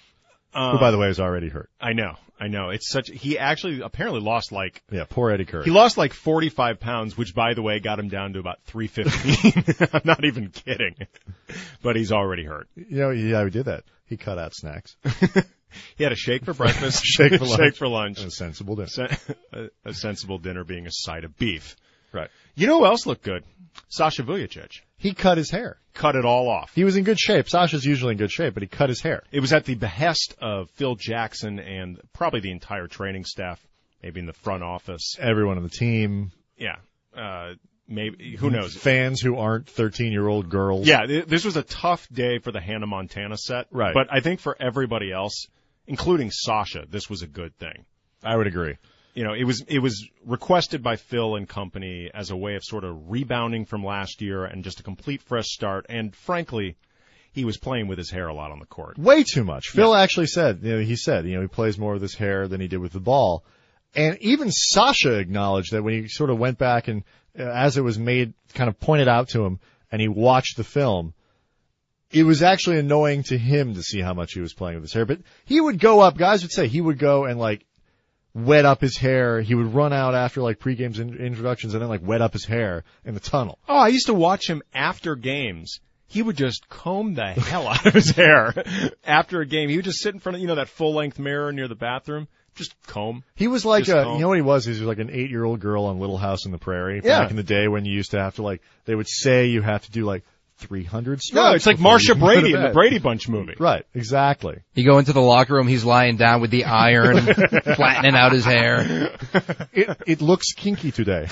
Um, Who, by the way, is already hurt. I know, I know. It's such. He actually apparently lost like. Yeah, poor Eddie Curry. He lost like forty-five pounds, which, by the way, got him down to about three fifteen. I'm not even kidding. But he's already hurt. You know, yeah, we did that. He cut out snacks. He had a shake for breakfast, shake for lunch, shake for lunch, and a sensible dinner. Sen- a, a sensible dinner being a side of beef. Right. You know who else looked good? Sasha Vujacic. He cut his hair. Cut it all off. He was in good shape. Sasha's usually in good shape, but he cut his hair. It was at the behest of Phil Jackson and probably the entire training staff, maybe in the front office. Everyone on the team. Yeah. Uh, maybe, who knows? Fans who aren't thirteen-year-old girls. Yeah, th- this was a tough day for the Hannah Montana set. Right. But I think for everybody else, including Sasha, this was a good thing. I would agree. You know, it was it was requested by Phil and company as a way of sort of rebounding from last year and just a complete fresh start. And frankly, he was playing with his hair a lot on the court. Way too much. Phil Yeah. actually said, you know, he said, you know, he plays more with his hair than he did with the ball. And even Sasha acknowledged that when he sort of went back and uh, as it was made, kind of pointed out to him and he watched the film, it was actually annoying to him to see how much he was playing with his hair. But he would go up, guys would say he would go and like wet up his hair. He would run out after like pre-games in- introductions and then like wet up his hair in the tunnel. Oh, I used to watch him after games. He would just comb the hell out of his hair after a game. He would just sit in front of, you know, that full-length mirror near the bathroom. Just comb. He was like Just a, comb. you know what he was? He was like an eight-year-old girl on Little House on the Prairie. Yeah. Back in the day when you used to have to like, they would say you have to do like three hundred strokes. No, it's like before Marcia you can go to Brady in the bed. Brady Bunch movie. Right, exactly. You go into the locker room, he's lying down with the iron, flattening out his hair. It, it looks kinky today.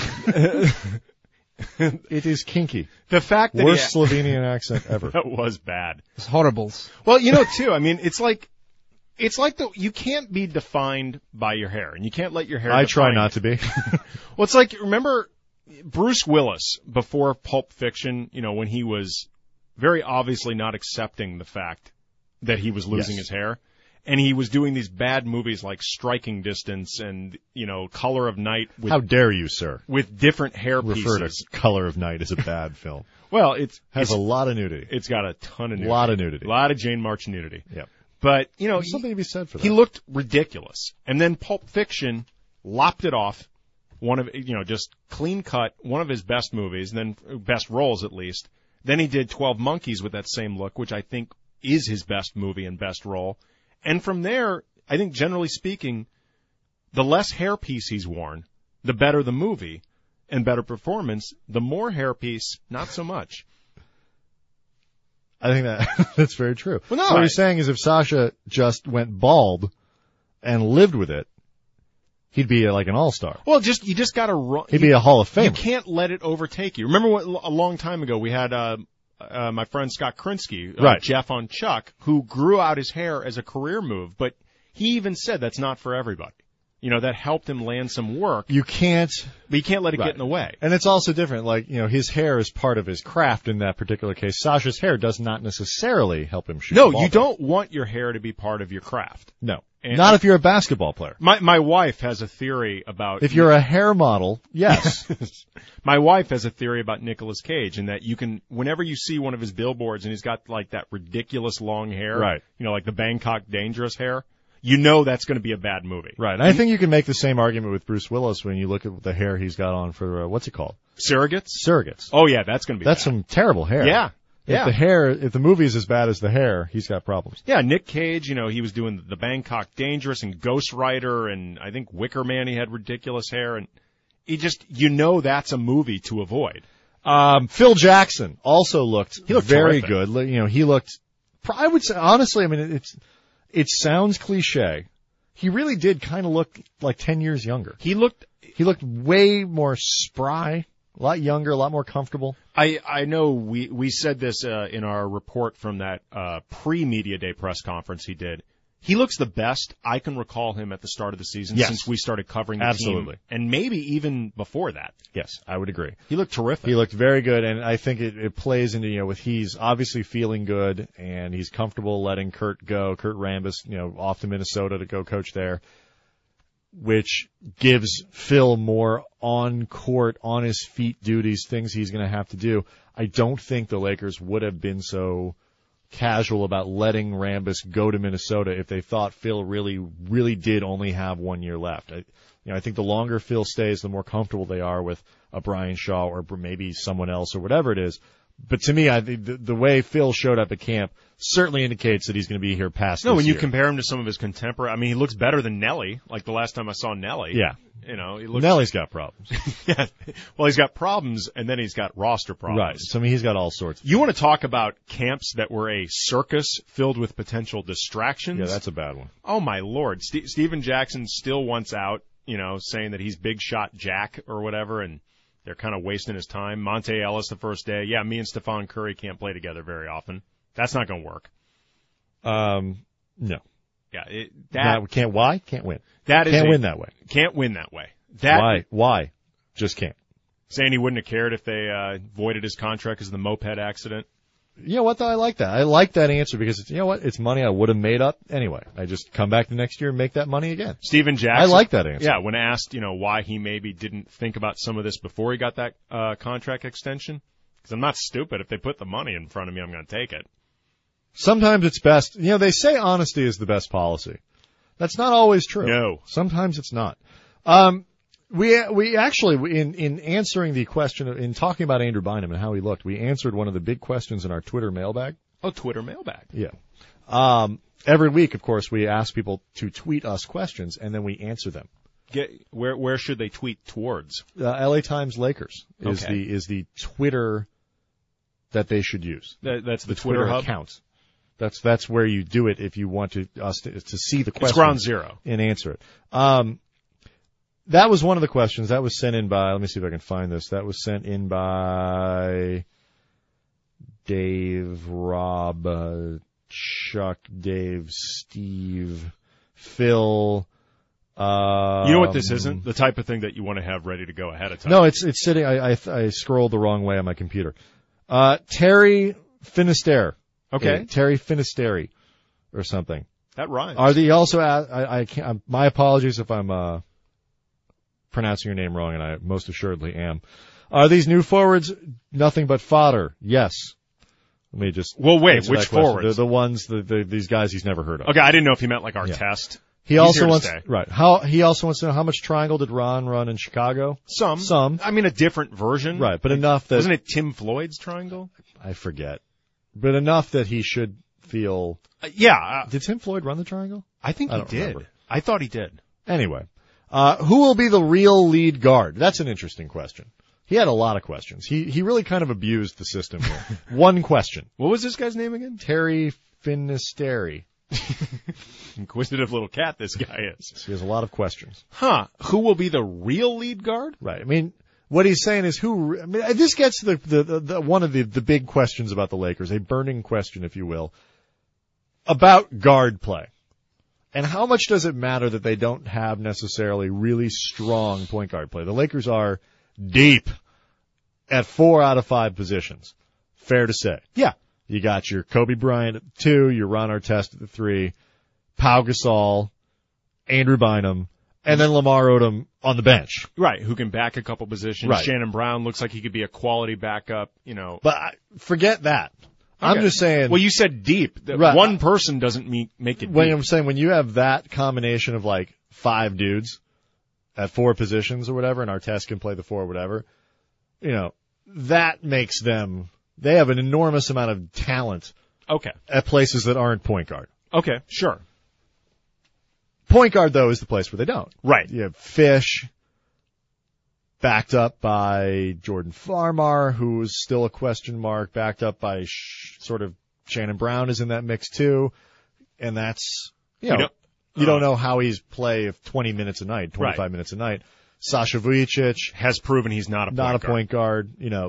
It is kinky. The fact that Worst he, Slovenian accent ever. that was bad. It's horribles. Well, you know, too, I mean, it's like, it's like the, you can't be defined by your hair, and you can't let your hair I try define not you. to be. Well, it's like, remember Bruce Willis before Pulp Fiction, you know, when he was very obviously not accepting the fact that he was losing Yes. his hair, and he was doing these bad movies like Striking Distance and, you know, Color of Night with, How dare you, sir, with different hair refer pieces. to Color of Night as a bad film. Well, it's, Has it's, a lot of nudity. it's got a ton of A nudity. lot of nudity. A lot of Jane March nudity. Yep. But, you know, There's he- something to be said for that. He looked ridiculous. And then Pulp Fiction lopped it off. One of, you know, just clean cut, one of his best movies, and then best roles at least. Then he did twelve Monkeys with that same look, which I think is his best movie and best role. And from there, I think generally speaking, the less hairpiece he's worn, the better the movie and better performance. The more hairpiece, not so much. I think that that's very true. Well, no, so what I- you're saying is if Sasha just went bald and lived with it, he'd be like an all-star. Well, just, you just gotta run. He'd be a Hall of You Famer. can't let it overtake you. Remember what, a long time ago we had uh, uh, my friend Scott Krinsky, uh, Right. Jeff on Chuck, who grew out his hair as a career move, but he even said that's not for everybody. You know, that helped him land some work, You can't, but you can't let it Right. get in the way. and it's also different. Like, you know, his hair is part of his craft in that particular case. Sasha's hair does not necessarily help him shoot No, the ball you better. don't want your hair to be part of your craft. No. And- Not if you're a basketball player. My my wife has a theory about If you're a hair model, yes. My wife has a theory about Nicolas Cage, in that you can, whenever you see one of his billboards and he's got like that ridiculous long hair, Right. you know, like the Bangkok Dangerous hair, you know that's going to be a bad movie. Right. And I think you can make the same argument with Bruce Willis when you look at the hair he's got on for, uh, what's it called? Surrogates? Surrogates. Oh yeah, that's going to be That's bad. some terrible hair. Yeah. If Yeah. the hair, if the movie is as bad as the hair, he's got problems. Yeah, Nick Cage, you know, he was doing the Bangkok Dangerous and Ghost Rider, and I think Wicker Man, he had ridiculous hair, and he just, you know that's a movie to avoid. Um, Phil Jackson also looked, He looked very terrific. good. Li- You know, he looked, I would say, honestly, I mean, it- it's, it sounds cliche. He really did kind of look like ten years younger. He looked, He looked way more spry, a lot younger, a lot more comfortable. I, I know we, we said this uh, in our report from that uh, pre-Media Day press conference he did. He looks the best I can recall him at the start of the season Yes. since we started covering the Absolutely. team, and maybe even before that. Yes, I would agree. He looked terrific. He looked very good, and I think it, it plays into, you know, with he's obviously feeling good, and he's comfortable letting Kurt go, Kurt Rambis, you know, off to Minnesota to go coach there, which gives Phil more on-court, on-his-feet duties, things he's going to have to do. I don't think the Lakers would have been so casual about letting Rambis go to Minnesota if they thought Phil really, really did only have one year left. I, you know, I think the longer Phil stays, the more comfortable they are with a Brian Shaw or maybe someone else or whatever it is. But to me, I think the, the way Phil showed up at camp certainly indicates that he's going to be here past No, this when you year. compare him to some of his contemporaries, I mean, he looks better than Nelly, like the last time I saw Nelly. Yeah. You know, he looks. Nelly's got problems. Yeah. Well, he's got problems, and then he's got roster problems. Right. So, I mean, he's got all sorts. You want to talk about camps that were a circus filled with potential distractions? Yeah, that's a bad one. Oh, my Lord. St- Steven Jackson still wants out, you know, saying that he's Big Shot Jack or whatever, and they're kind of wasting his time. Monte Ellis the first day. Yeah, me and Stephon Curry can't play together very often. That's not going to work. Um, no. Yeah, it, that Not, can't, why? Can't win. that is Can't a- win that way. Can't win that way. That Why? Why? Just can't. saying he wouldn't have cared if they uh, voided his contract because of the moped accident. You know what, though? I like that. I like that answer because, it's, you know what? It's money I would have made up anyway. I just come back the next year and make that money again. Steven Jackson. I like that answer. Yeah, when asked, you know, why he maybe didn't think about some of this before he got that uh, contract extension, because I'm not stupid. If they put the money in front of me, I'm going to take it. Sometimes it's best. You know, they say honesty is the best policy. That's not always true. No. Sometimes it's not. Um, we we actually in in answering the question of, in talking about Andrew Bynum and how he looked, we answered one of the big questions in our Twitter mailbag. Oh, Twitter mailbag. Yeah. Um, every week, of course, we ask people to tweet us questions and then we answer them. Get where where should they tweet towards? Uh, L A Times Lakers is Okay. the is the Twitter that they should use. That, that's the, The Twitter, Twitter hub. account. That's that's where you do it if you want to us to, to see the It's question ground zero. and answer it. Um, that was one of the questions that was sent in by. Let me see if I can find this. That was sent in by Dave, Rob, uh, Chuck, Dave, Steve, Phil. Um, You know what this isn't? The type of thing that you want to have ready to go ahead of time. No, it's it's sitting. I I, I scrolled the wrong way on my computer. Uh, Terry Finisterre. Okay. Uh, Terry Finisteri or something. That rhymes. Are the also? I I can't. I'm, my apologies if I'm uh, pronouncing your name wrong, and I most assuredly am. Are these new forwards nothing but fodder? Yes. Let me just. Well, wait, answer which that question. forwards? The, the ones, the, the these guys he's never heard of. Okay, I didn't know if he meant like our Yeah. test. He He's also here to wants stay. right. How he also wants to know how much triangle did Ron run in Chicago? Some. Some. I mean, a different version. Right, but enough that Wasn't it Tim Floyd's triangle? I forget. But enough that he should feel. Uh, yeah. Uh, Did Tim Floyd run the triangle? I think I he don't did. remember. I thought he did. Anyway, uh, who will be the real lead guard? That's an interesting question. He had a lot of questions. He he really kind of abused the system here. One question. What was this guy's name again? Terry Finisteri. Inquisitive little cat this guy is. He has a lot of questions. Huh. Who will be the real lead guard? Right. I mean, what he's saying is who. I mean, this gets to the, the, the, the one of the the big questions about the Lakers, a burning question, if you will, about guard play. And how much does it matter that they don't have necessarily really strong point guard play? The Lakers are deep at four out of five positions. Fair to say. Yeah. You got your Kobe Bryant at the two, your Ron Artest at the three, Pau Gasol, Andrew Bynum, and then Lamar Odom on the bench. Right. Who can back a couple positions. Right. Shannon Brown looks like he could be a quality backup, you know. But I, forget that. I'm Okay. just saying. Well, you said deep. That Right. One person doesn't mean, make it when deep. I'm saying when you have that combination of like five dudes at four positions or whatever, and Artest can play the four or whatever, you know, that makes them. They have an enormous amount of talent Okay. at places that aren't point guard. Okay. Sure. Point guard, though, is the place where they don't. Right. You have Fish, backed up by Jordan Farmar, who's still a question mark, backed up by sh- sort of Shannon Brown is in that mix too, and that's, you know, You know- you don't uh, know how he's play if twenty minutes a night, twenty-five Right. minutes a night. Sasha Vujicic, Has proven he's not a point not a guard. point guard, you know.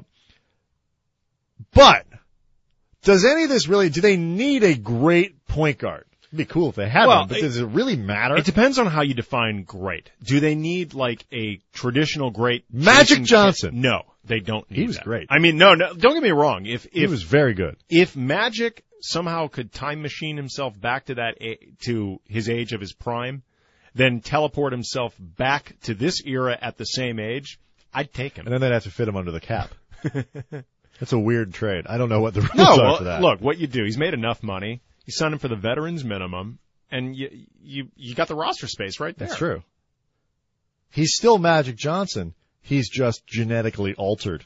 But does any of this really, do they need a great point guard? It'd be cool if they had Well, one, but it- does it really matter? It depends on how you define great. Do they need like a traditional great Magic Jason Johnson. Kidd? No, they don't need He was that. great. I mean, no, no, don't get me wrong. If he if was very good. if Magic somehow could time machine himself back to that a- to his age of his prime, then teleport himself back to this era at the same age, I'd take him. And then they'd have to fit him under the cap. It's a weird trade. I don't know what the rules No, are well, for that. look, what you do, he's made enough money. You signed him for the veterans minimum, and you you you got the roster space right there. That's true. He's still Magic Johnson. He's just genetically altered.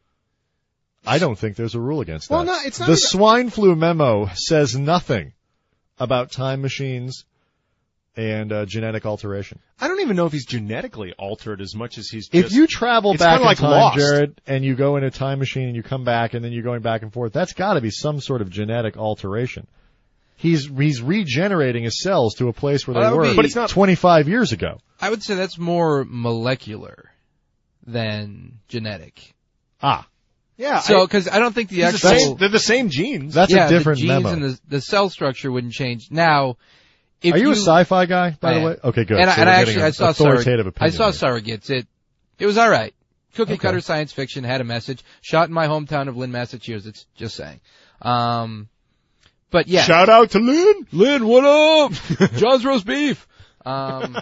I don't think there's a rule against that. Well, no, it's not The even- swine flu memo says nothing about time machines and uh, genetic alteration. I don't even know if he's genetically altered as much as he's just... If you travel it's back kinda in like time, Lost. Jared, and you go in a time machine and you come back and then you're going back and forth, that's got to be some sort of genetic alteration. He's he's regenerating his cells to a place where Well, they that would were be- But it's not- twenty-five years ago. I would say that's more molecular than genetic. Ah, Yeah, So, I- because I don't think the They're the actual same- they're the same genes. that's yeah, a different the genes memo. and the the cell structure wouldn't change. Now, if Are you, a sci-fi guy, by I the am. way? Okay, good. And, I, So and we're I getting actually an I saw authoritative surrog- opinion. I saw here. Surrogates. It it was all right. Cookie Okay. cutter science fiction, had a message. Shot in my hometown of Lynn, Massachusetts. Just saying. Um, but yeah, Shout out to Lynn. Lynn, what up? John's roast beef. Um,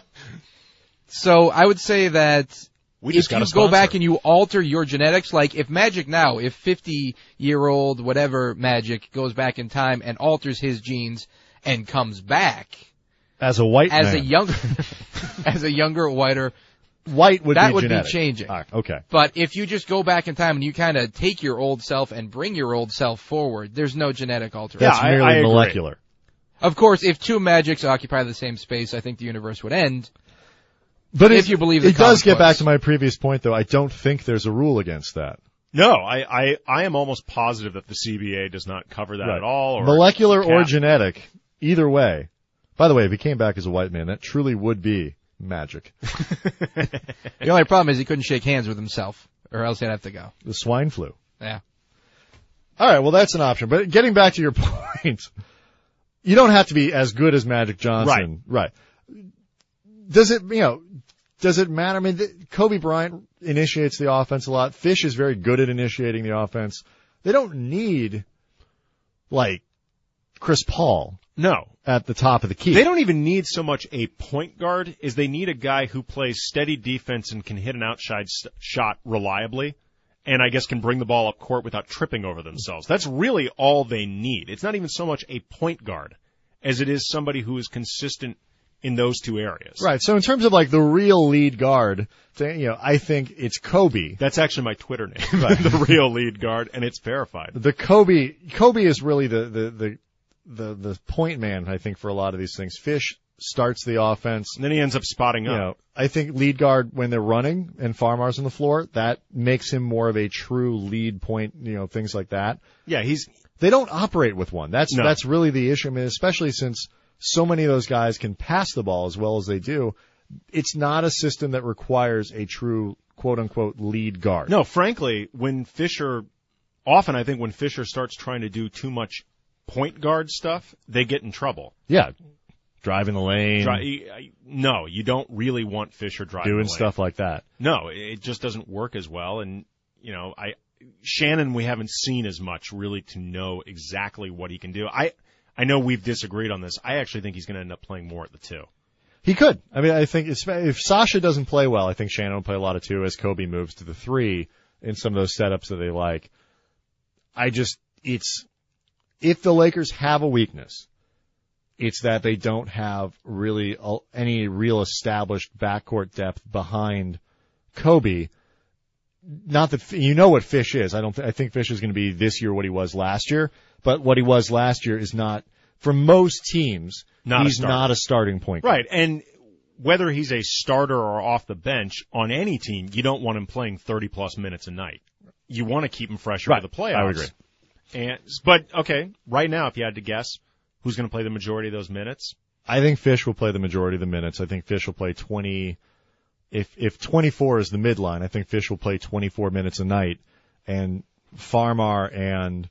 so I would say that We just if got you a sponsor. go back and you alter your genetics, like if Magic now, if fifty-year-old whatever Magic goes back in time and alters his genes and comes back As a white as man, a younger, as a younger, whiter, white would that be would be genetic. changing. Ah, okay. But if you just go back in time and you kind of take your old self and bring your old self forward, there's no genetic alteration. That's I- merely I agree. molecular. Of course, if two Magics occupy the same space, I think the universe would end. But If it, you believe the it does comic get back books. to my previous point, though. I don't think there's a rule against that. No, I, I, I am almost positive that the C B A does not cover that Right. at all. Or Molecular or Cap. genetic, either way. By the way, if he came back as a white man, that truly would be magic. The only problem is he couldn't shake hands with himself, or else he'd have to go. The swine flu. Yeah. All right, well, that's an option. But getting back to your point, you don't have to be as good as Magic Johnson. Right. Does it, you know, does it matter? I mean, the, Kobe Bryant initiates the offense a lot. Fish is very good at initiating the offense. They don't need, like, Chris Paul No. at the top of the key. They don't even need so much a point guard as they need a guy who plays steady defense and can hit an outside st- shot reliably, and I guess can bring the ball up court without tripping over themselves. That's really all they need. It's not even so much a point guard as it is somebody who is consistent in those two areas. Right. So in terms of like the real lead guard, you know, I think it's Kobe. That's actually my Twitter name, the real lead guard, and it's verified. The Kobe, Kobe is really the, the, the, the, the point man, I think, for a lot of these things. Fish starts the offense. And then he ends up spotting You up. know, I think lead guard when they're running and Farmar's on the floor, that makes him more of a true lead point, you know, things like that. Yeah, he's They don't operate with one. That's, No. that's really the issue. I mean, especially since so many of those guys can pass the ball as well as they do. It's not a system that requires a true quote unquote lead guard. no. Frankly, when Fisher, often I think when Fisher starts trying to do too much point guard stuff, they get in trouble. Yeah. Driving the lane, Dri- I- no, you don't really want Fisher driving doing the lane. stuff like that. No, it just doesn't work as well. And you know, I Shannon, we haven't seen as much really to know exactly what he can do. I I know we've disagreed on this. I actually think he's going to end up playing more at the two. He could. I mean, I think it's, if Sasha doesn't play well, I think Shannon will play a lot of two as Kobe moves to the three in some of those setups that they like. I just, it's, if the Lakers have a weakness, it's that they don't have really uh, any real established backcourt depth behind Kobe. Not that, you know what Fish is. I don't, th- I think Fish is going to be this year what he was last year, but what he was last year is not, for most teams, Not a he's starter. not a starting point guard. Right, and whether he's a starter or off the bench on any team, you don't want him playing thirty plus minutes a night. You want to keep him fresher Right. for the playoffs. I would agree. And but okay, right now, if you had to guess, who's going to play the majority of those minutes? I think Fish will play the majority of the minutes. I think Fish will play twenty. If if twenty-four is the midline, I think Fish will play twenty-four minutes a night, and Farmar and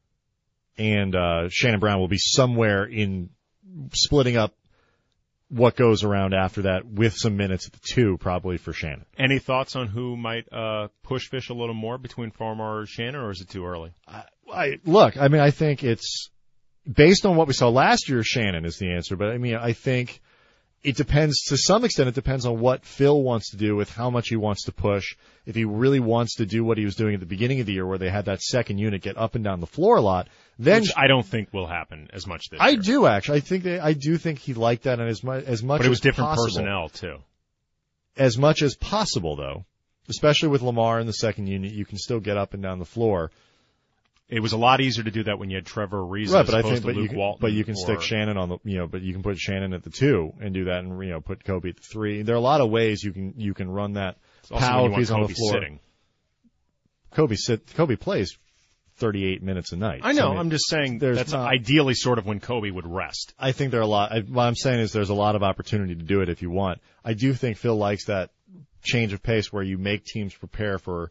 and uh, Shannon Brown will be somewhere in splitting up what goes around after that with some minutes at the two, probably for Shannon. Any thoughts on who might uh, push Fish a little more between Farmer or Shannon, or is it too early? I, I look. I mean, I think it's based on what we saw last year. Shannon is the answer, but I mean, I think it depends, to some extent, it depends on what Phil wants to do with how much he wants to push. If he really wants to do what he was doing at the beginning of the year where they had that second unit get up and down the floor a lot, then Which I don't think will happen as much this I year. do actually. I think they, I do think he liked that, and as much as much But it was as different possible, personnel, too. As much as possible, though, especially with Lamar in the second unit, you can still get up and down the floor. It was a lot easier to do that when you had Trevor Ariza Right, as but I opposed think, to but Luke you can, Walton. but you can or, stick Shannon on the, you know, but you can put Shannon at the two and do that, and you know, put Kobe at the three. There are a lot of ways you can you can run that. It's also Powell when if you he's want on Kobe the floor. sitting. Kobe sit. Kobe plays thirty-eight minutes a night. I know. So, I mean, I'm just saying there's that's not- ideally sort of when Kobe would rest. I think there are a lot. I, what I'm saying is there's a lot of opportunity to do it if you want. I do think Phil likes that change of pace where you make teams prepare for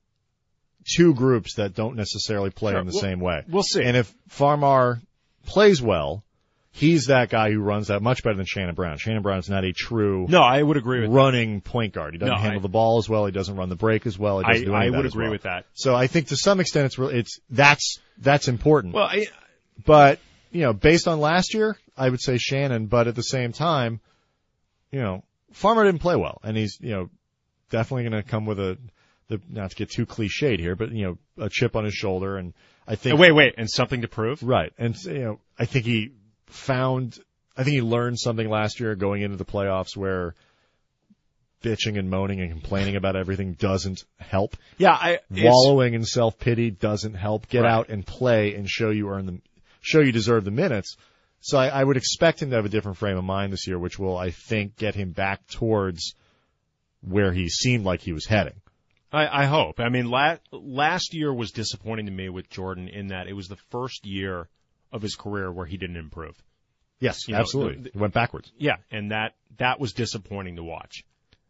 two groups that don't necessarily play Sure. in the We'll- same way. We'll see. And if Farmar plays well, he's that guy who runs that much better than Shannon Brown. Shannon Brown's not a true no, I would agree with running point guard. He doesn't No, handle I- the ball as well. He doesn't run the break as well. He that. doesn't do I, any I of that would as agree well. with that. So I think to some extent it's re- it's that's that's important. Well, I, But, you know, based on last year, I would say Shannon, but at the same time, you know, Farmer didn't play well, and he's, you know, definitely going to come with a, the, not to get too cliched here, but, you know, a chip on his shoulder, and I think. wait, wait, and something to prove? Right, and, you know, I think he found, I think he learned something last year going into the playoffs where bitching and moaning and complaining about everything doesn't help. Yeah, I it's- Wallowing in self-pity doesn't help. Get Right. out and play and show you earn the, show you deserve the minutes. So I, I would expect him to have a different frame of mind this year, which will, I think, get him back towards where he seemed like he was heading. I, I hope. I mean, la- last year was disappointing to me with Jordan in that it was the first year of his career where he didn't improve. Yes, You know, absolutely. the- He went backwards. Yeah, and that that was disappointing to watch.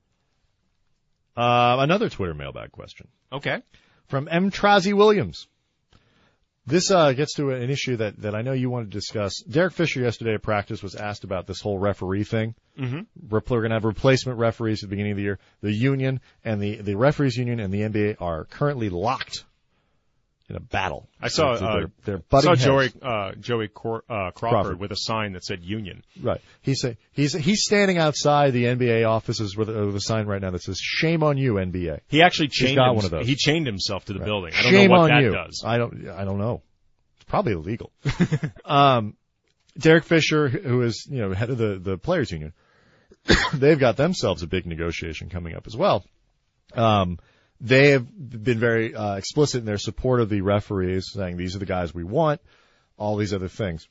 Uh, another Twitter mailbag question Okay. from M. Trazy Williams. This uh, gets to an issue that, that I know you wanted to discuss. Derek Fisher yesterday at practice was asked about this whole referee thing. Mm-hmm. We're going to have replacement referees at the beginning of the year. The union and the, the referees union and the N B A are currently locked in a battle. I saw So uh, they're, they're I butting saw heads. Joey uh, Joey Cor- uh, Crawford, Crawford. with a sign that said Union. Right. He's a, he's he's standing outside the N B A offices with a, with a sign right now that says "Shame on you, N B A." He actually chained got him- one of those. He chained himself to the Right. building. I don't Shame know what on that you. does. I don't I don't know. It's probably illegal. um, Derek Fisher, who is you know head of the the players union, they've got themselves a big negotiation coming up as well. Um, they have been very uh, explicit in their support of the referees, saying these are the guys we want, all these other things.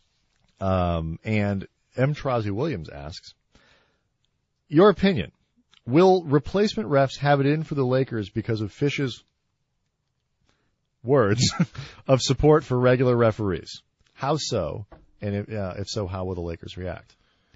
Um, and M. Trazy Williams asks, your opinion, will replacement refs have it in for the Lakers because of Fish's words of support for regular referees? How so? And if, uh, if so, how will the Lakers react?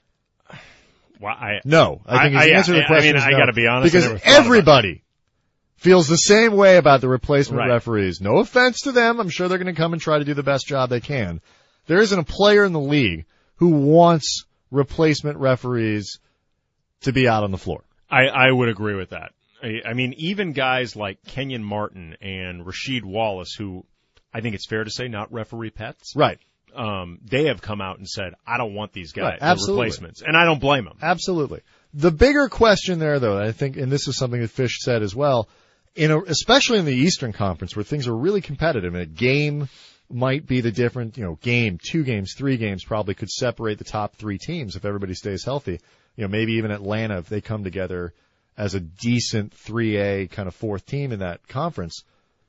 Well, I, No, I think I- his I- answer to the I question mean, is I no, gotta be honest, I because never thought about it. everybody feels the same way about the replacement Right. referees. No offense to them, I'm sure they're going to come and try to do the best job they can. There isn't a player in the league who wants replacement referees to be out on the floor. I, I would agree with that. I, I mean, even guys like Kenyon Martin and Rasheed Wallace, who I think it's fair to say not referee pets, Right. um, they have come out and said, I don't want these guys, Right, the absolutely. replacements. And I don't blame them. Absolutely. The bigger question there, though, I think, and this is something that Fish said as well, in a, especially in the Eastern Conference where things are really competitive and a game might be the different, you know, game, two games, three games probably could separate the top three teams if everybody stays healthy. You know, maybe even Atlanta, if they come together as a decent three A kind of fourth team in that conference,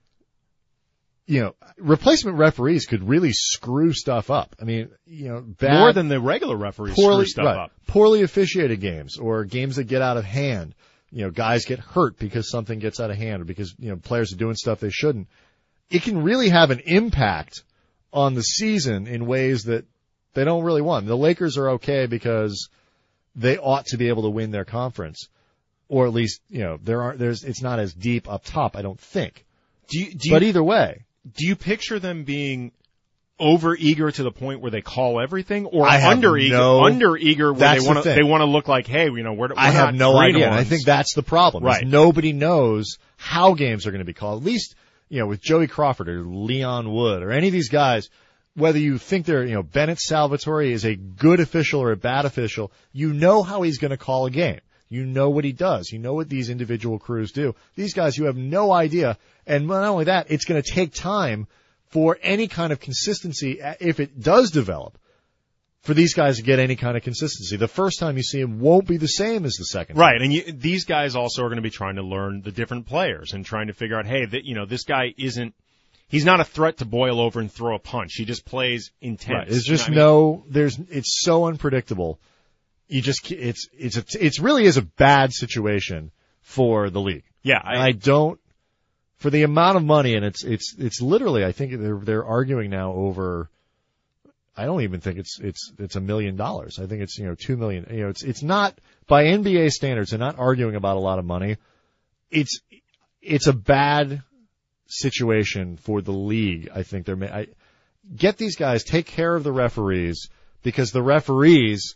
you know, replacement referees could really screw stuff up. I mean, you know, bad, More than the regular referees poorly, screw stuff right, up. poorly officiated games or games that get out of hand. You know, guys get hurt because something gets out of hand or because, you know, players are doing stuff they shouldn't. It can really have an impact on the season in ways that they don't really want. The Lakers are okay because they ought to be able to win their conference, or at least, you know, there aren't, there's, it's not as deep up top, I don't think. Do you, do But you, either way, do you picture them being over eager to the point where they call everything, or I have under eager, no- under eager where That's they the want to thing. they want to look like, hey, you know, we're, we're I have not no idea. And I greenhorns. think that's the problem. is Right. Nobody knows how games are going to be called. At least, you know, with Joey Crawford or Leon Wood or any of these guys, whether you think they're, you know, Bennett Salvatore is a good official or a bad official, you know how he's going to call a game. You know what he does. You know what these individual crews do. These guys, you have no idea. And not only that, it's going to take time for any kind of consistency, if it does develop, for these guys to get any kind of consistency. The first time you see him won't be the same as the second time. Right, and you, these guys also are going to be trying to learn the different players and trying to figure out, hey, that, you know, this guy isn't, he's not a threat to boil over and throw a punch. He just plays intense. Right. There's just you know what I mean? no, there's, it's so unpredictable. You just, it's, it's a, it's really is a bad situation for the league. Yeah, I, I don't, for the amount of money, and it's, it's, it's literally, I think they're, they're arguing now over, I don't even think it's, it's, it's a million dollars. I think it's, you know, two million, you know, it's, it's not, by N B A standards, they're not arguing about a lot of money. It's, it's a bad situation for the league. I think they're, I, get these guys, take care of the referees, because the referees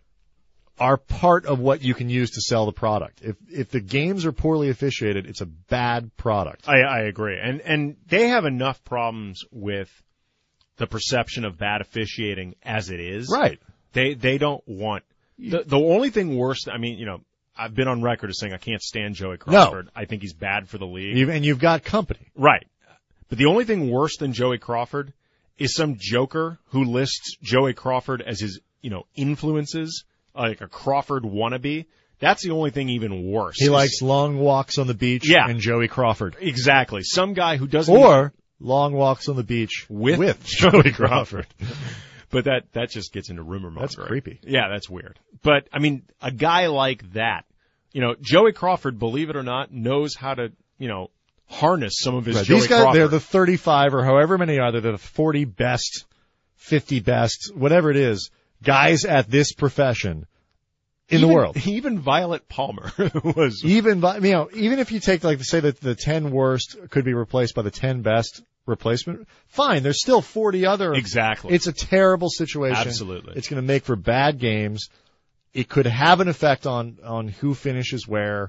are part of what you can use to sell the product. If if the games are poorly officiated, it's a bad product. I, I agree. And and they have enough problems with the perception of bad officiating as it is. Right. They they don't want the the only thing worse, I mean, you know, I've been on record as saying I can't stand Joey Crawford. No. I think he's bad for the league. You've, and you've got company. Right. But the only thing worse than Joey Crawford is some joker who lists Joey Crawford as his, you know, influences, like a Crawford wannabe. That's the only thing even worse. He likes long walks on the beach Yeah. and Joey Crawford. Exactly. Some guy who doesn't Or long walks on the beach with, with Joey Crawford. But that, that just gets into rumor mongering. That's creepy. Yeah, that's weird. But, I mean, a guy like that, you know, Joey Crawford, believe it or not, knows how to, you know, harness some of his Right. Joey These guys, Crawford. they're the thirty-five or however many are. They're the forty best, fifty best, whatever it is, guys at this profession in even, the world. Even Violet Palmer was. Even, you know, even if you take, like, say that the ten worst could be replaced by the ten best replacement, fine. There's still forty other. Exactly. It's a terrible situation. Absolutely. It's going to make for bad games. It could have an effect on, on who finishes where,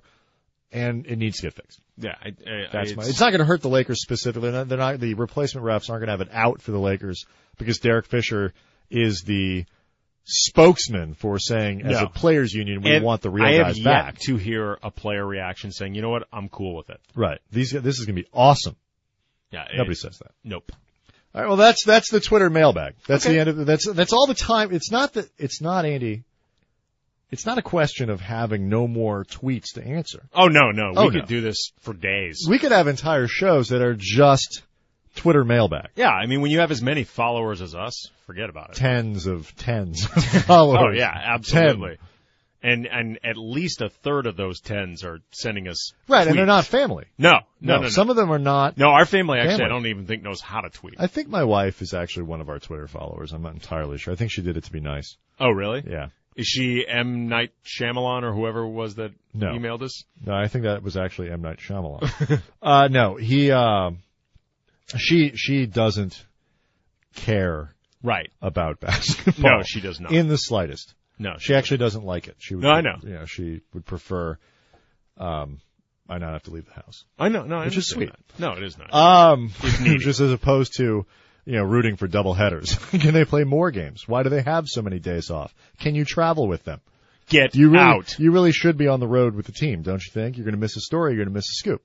and it needs to get fixed. Yeah, I, I, That's it's, my, it's not going to hurt the Lakers specifically. They're not, they're not, the replacement refs aren't going to have an out for the Lakers because Derek Fisher is the spokesman for saying, as No. a players union, we and want the real I guys have back. yet to hear a player reaction saying, you know what, I'm cool with it. Right. These, this is going to be awesome. Yeah, Nobody it, says that. Nope. All right. Well, that's that's the Twitter mailbag. That's Okay. the end of that's that's all the time. It's not that it's not Andy. It's not a question of having no more tweets to answer. Oh, no, no. We Oh, could no. do this for days. We could have entire shows that are just Twitter mailbag. Yeah, I mean, when you have as many followers as us, forget about it. Tens of tens of followers. Oh, yeah, absolutely. And and at least a third of those tens are sending us Right, and they're tweets. not family. No, no, no, no. Some of them are not. No, our family actually, Family. I don't even think knows how to tweet. I think my wife is actually one of our Twitter followers. I'm not entirely sure. I think she did it to be nice. Oh, really? Yeah. Is she M. Night Shyamalan or whoever it was that No. emailed us? No, I think that was actually M. Night Shyamalan. uh, no, he, uh, she, she doesn't care Right. about basketball. No, she does not. In the slightest. No, She actually doesn't like it. She would, No, I know. You know, she would prefer, um, I not have to leave the house. I know, no, I Which is understand sweet. that. No, it is not. Um, It's needy. just as opposed to, you know, rooting for double headers. Can they play more games? Why do they have so many days off? Can you travel with them? Get You really, out. you really should be on the road with the team, don't you think? You're going to miss a story. You're going to miss a scoop.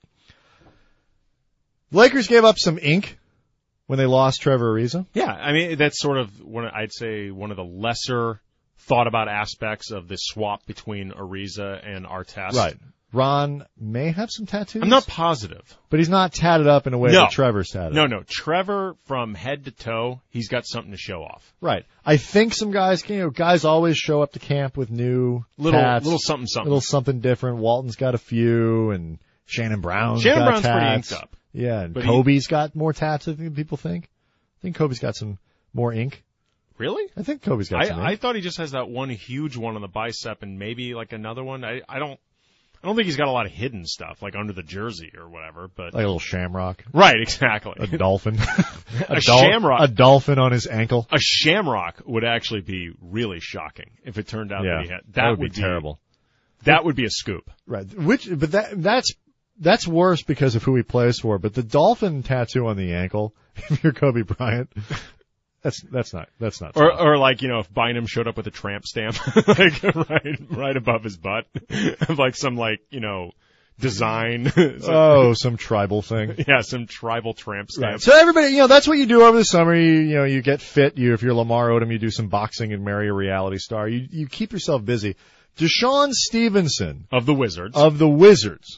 The Lakers gave up some ink when they lost Trevor Ariza. Yeah, I mean, that's sort of one, I'd say one of the lesser thought about aspects of the swap between Ariza and Artest. Right. Ron may have some tattoos. I'm not positive. But he's not tatted up in a way No. that Trevor's tatted No, up. no. Trevor, from head to toe, he's got something to show off. Right. I think some guys, you know, guys always show up to camp with new Little, tats, little something, something. little something different. Walton's got a few, and Shannon Brown's Shannon got Brown's tats. pretty inked up. Yeah, and But he- Kobe's got more tats than people think. I think Kobe's got some more ink. Really? I think Kobe's got some I, I ink. thought he just has that one huge one on the bicep and maybe like another one. I, I don't, I don't think he's got a lot of hidden stuff like under the jersey or whatever. But Like a little shamrock, right, exactly. a dolphin, A dol- shamrock. a dolphin on his ankle. A shamrock would actually be really shocking if it turned out Yeah, that he had. that would be terrible. That would be a scoop. Right. Which, but that that's that's worse because of who he plays for. But the dolphin tattoo on the ankle, if you're Kobe Bryant, That's that's not that's not. Or, tough. or like, you know, if Bynum showed up with a tramp stamp, like right, right above his butt, of like some like, you know, design. some, oh, some tribal thing. Yeah, some tribal tramp stamp. Right. So everybody, you know, that's what you do over the summer. You, you know, you get fit. You, if you're Lamar Odom, you do some boxing and marry a reality star. You, you keep yourself busy. Deshaun Stevenson Of the Wizards. of the Wizards.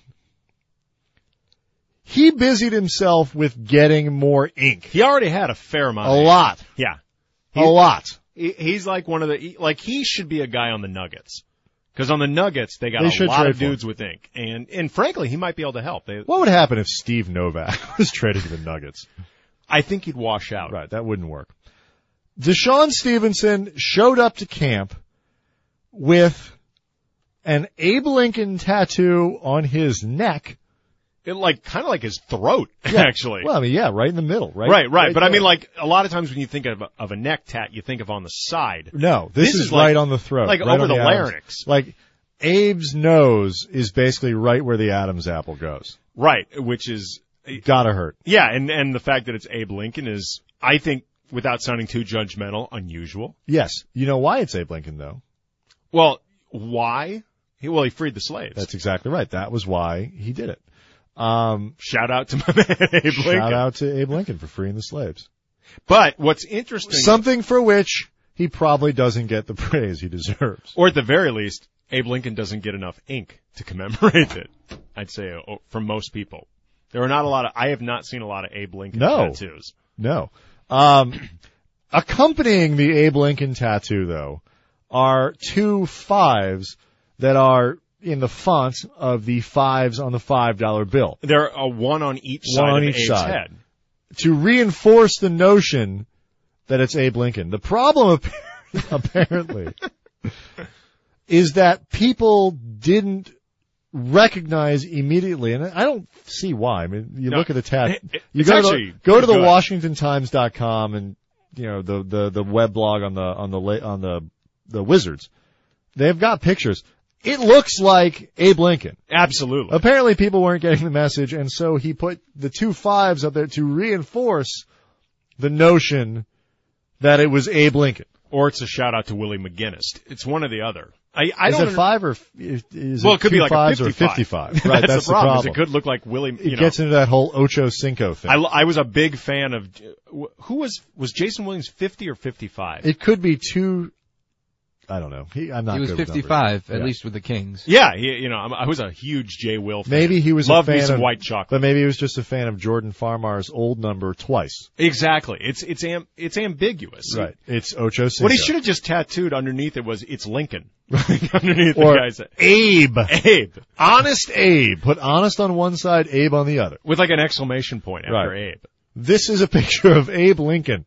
He busied himself with getting more ink. He already had a fair amount. A of lot. Yeah. A lot. He, he's like one of the, like he should be a guy on the Nuggets. Because on the Nuggets, they got They a should lot trade of for him. dudes with ink. And, and frankly, he might be able to help. They, What would happen if Steve Novak was traded to the Nuggets? I think he'd wash out. Right, that wouldn't work. Deshaun Stevenson showed up to camp with an Abe Lincoln tattoo on his neck. It like, kind of like his throat, actually. Well, I mean, yeah, right in the middle, right? Right, right. But I there. mean, like, a lot of times when you think of a, of a neck tat, you think of on the side. No, this, This is, is like- right on the throat. like right over on the Adam's- larynx. Like, Abe's nose is basically right where the Adam's apple goes. Right, which is, Gotta hurt. yeah, and, and the fact that it's Abe Lincoln is, I think, without sounding too judgmental, unusual. Yes. You know why it's Abe Lincoln, though? Well, why? He, well, he freed the slaves. That's exactly right. That was why he did it. Um, Shout out to my man Abe Lincoln. shout out to Abe Lincoln for freeing the slaves. But what's interesting, Something for which he probably doesn't get the praise he deserves. or at the very least, Abe Lincoln doesn't get enough ink to commemorate it. I'd say uh, from most people, there are not a lot of. I have not seen a lot of Abe Lincoln No. tattoos. No. Um, accompanying the Abe Lincoln tattoo, though, are two fives that are in the font of the fives on the five dollar bill There are one on each One side on of each Abe's side. head. to reinforce the notion that it's Abe Lincoln. The problem, apparently, is that people didn't recognize immediately, and I don't see why. I mean, you No, look at the tat. it- it- You it's go to actually the, go to the good. Washington Times dot com and you know the the the web blog on the on the la- on the the Wizards. They've got pictures. It looks like Abe Lincoln. Absolutely. Apparently, people weren't getting the message, and so he put the two fives up there to reinforce the notion that it was Abe Lincoln. Or it's a shout out to Willie McGinnis. It's one or the other. I, I Is don't. it five or f- is well, it it could two be like fives a or fifty-five. fifty-five? Right, that's, the problem. Is the it could look like Willie. You It know, gets into that whole Ocho Cinco thing. I, I was a big fan of who was was Jason Williams fifty or fifty-five? It could be two. I don't know. He, I'm not. He was good with numbers. fifty-five, at Yeah. least with the Kings. Yeah, he, you know, I'm, I was a huge Jay Will fan. Maybe he was Loved a me fan some of white chocolate. but maybe he was just a fan of Jordan Farmar's old number twice. Exactly. It's it's am, it's ambiguous. Right. It's Ocho Cinco. What he should have just tattooed underneath it was it's Lincoln. underneath Or the guy's Abe. Abe Honest Abe. Put honest on one side, Abe on the other. with like an exclamation point after Right. Abe. This is a picture of Abe Lincoln.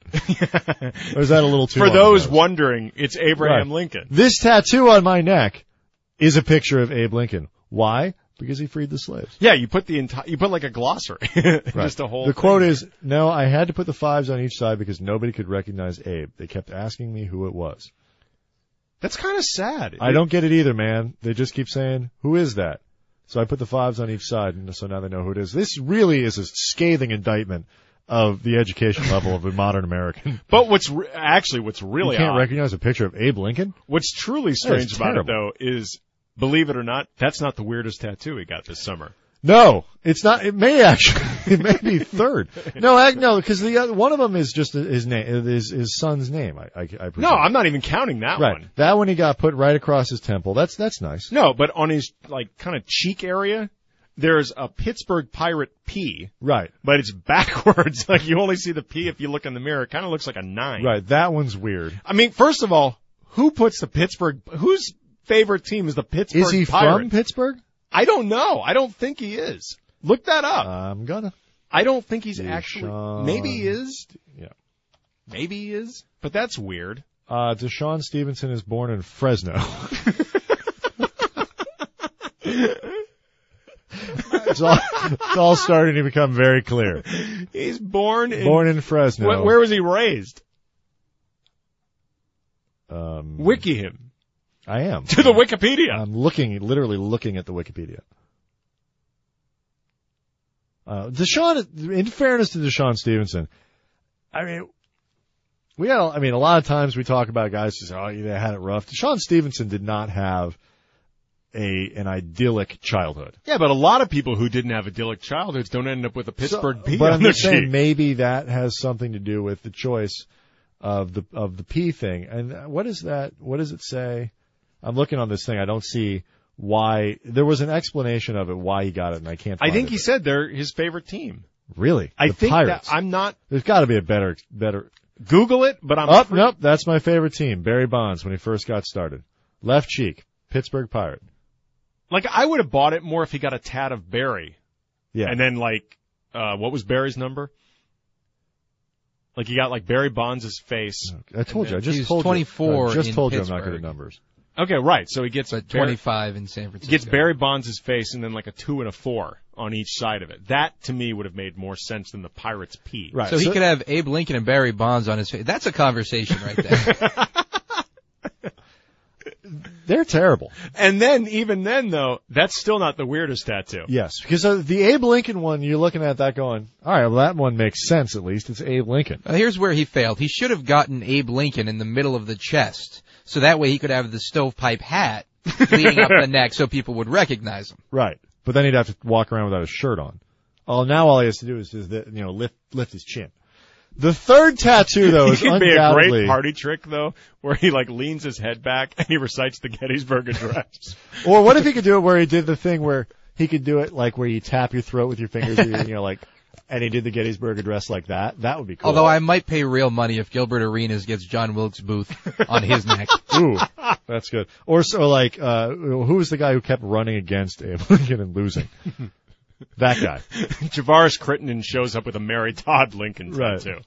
Or is that a little too For on the those nose? wondering, it's Abraham Right. Lincoln. This tattoo on my neck is a picture of Abe Lincoln. Why? Because he freed the slaves. Yeah, you put the entire you put like a glossary, just a whole. The thing. quote is, no, I had to put the fives on each side because nobody could recognize Abe. They kept asking me who it was. That's kind of sad. I don't get it either, man. They just keep saying, who is that? So I put the fives on each side, and so now they know who it is. This really is a scathing indictment of the education level of a modern American. But what's re- actually what's You really can't odd, recognize a picture of Abe Lincoln? what's truly is strange about terrible. it though is, believe it or not, that's not the weirdest tattoo he got this summer. No, it's not. It may actually, it may be third. No, ac- no, because the other, one of them is just his name, his his son's name. I, I, I presume. No, I'm not even counting that right. one. That one he got put right across his temple. That's that's nice. No, but on his like kind of cheek area, there's a Pittsburgh Pirate P, Right, but it's backwards. Like you only see the P if you look in the mirror. It kind of looks like a nine. right. That one's weird. I mean, first of all, who puts the Pittsburgh? Whose favorite team is the Pittsburgh Is he Pirate? from Pittsburgh? I don't know. I don't think he is. Look that up. I'm gonna. I don't think he's Deshaun- actually. Maybe he is. Yeah. Maybe he is. But that's weird. Uh, Deshaun Stevenson is born in Fresno. it's, all, it's all starting to become very clear. He's born in. Born in Fresno. Wh- where was he raised? Um, Wiki him I am. to the Wikipedia. I'm looking, literally looking at the Wikipedia. Uh, Deshaun, in fairness to Deshaun Stevenson, I mean, we had, I mean, a lot of times we talk about guys who say, oh, they had it rough. Deshaun Stevenson did not have a an idyllic childhood. Yeah, but a lot of people who didn't have idyllic childhoods don't end up with a Pittsburgh so, P but on I'm their just saying cheek. maybe that has something to do with the choice of the of the P thing. And what is that? What does it say? I'm looking on this thing. I don't see why. There was an explanation of it, why he got it, and I can't find I think it. he said they're his favorite team. Really? I the think Pirates. that I'm not. There's got to be a better better. Google it, but I'm. Oh, pretty- nope. That's my favorite team. Barry Bonds when he first got started. Left cheek. Pittsburgh Pirate. Like, I would have bought it more if he got a tat of Barry. Yeah. And then, like, uh, what was Barry's number? Like, he got, like, Barry Bonds' face. I told you. I just He's told twenty-four you. I just in told you I'm not Pittsburgh. good at numbers. Okay, right. So he gets But Barry, twenty-five in San Francisco. gets Barry Bonds' face and then, like, a two and a four on each side of it. That, to me, would have made more sense than the Pirates' P. Right. So he could have Abe Lincoln and Barry Bonds on his face. That's a conversation right there. They're terrible. And then, even then, though, that's still not the weirdest tattoo. Yes, because uh, the Abe Lincoln one, you're looking at that going, all right, well, that one makes sense at least. It's Abe Lincoln. Uh, here's where he failed. He should have gotten Abe Lincoln in the middle of the chest, so that way he could have the stovepipe hat leading up the neck so people would recognize him. Right. But then he'd have to walk around without a shirt on. Oh, now all he has to do is, is the, you know, lift lift his chin. The third tattoo, though, is It could be a undoubtedly... great party trick, though, where he, like, leans his head back and he recites the Gettysburg Address. Or what if he could do it where he did the thing where he could do it like where you tap your throat with your fingers, you know, like, and he did the Gettysburg Address like that? That would be cool. Although I might pay real money if Gilbert Arenas gets John Wilkes Booth on his neck. Ooh, that's good. Or so like, uh, who was the guy who kept running against Abe Lincoln and losing? That guy. Javaris Crittenden shows up with a Mary Todd Lincoln Right. tattoo.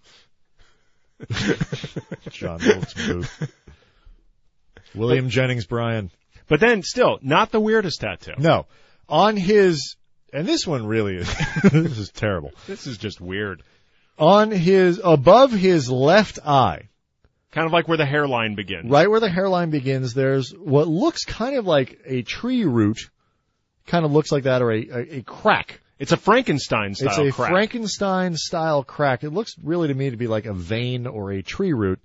John Wilkes Booth. William Jennings Bryan. But then, still, not the weirdest tattoo. No. On his, and this one really is, this is terrible. This is just weird. On his, above his left eye, Kind of like where the hairline begins. right where the hairline begins, there's what looks kind of like a tree root, kind of looks like that, or a, a, a crack. It's a Frankenstein-style It's a crack. Frankenstein-style crack. It looks really to me to be like a vein or a tree root.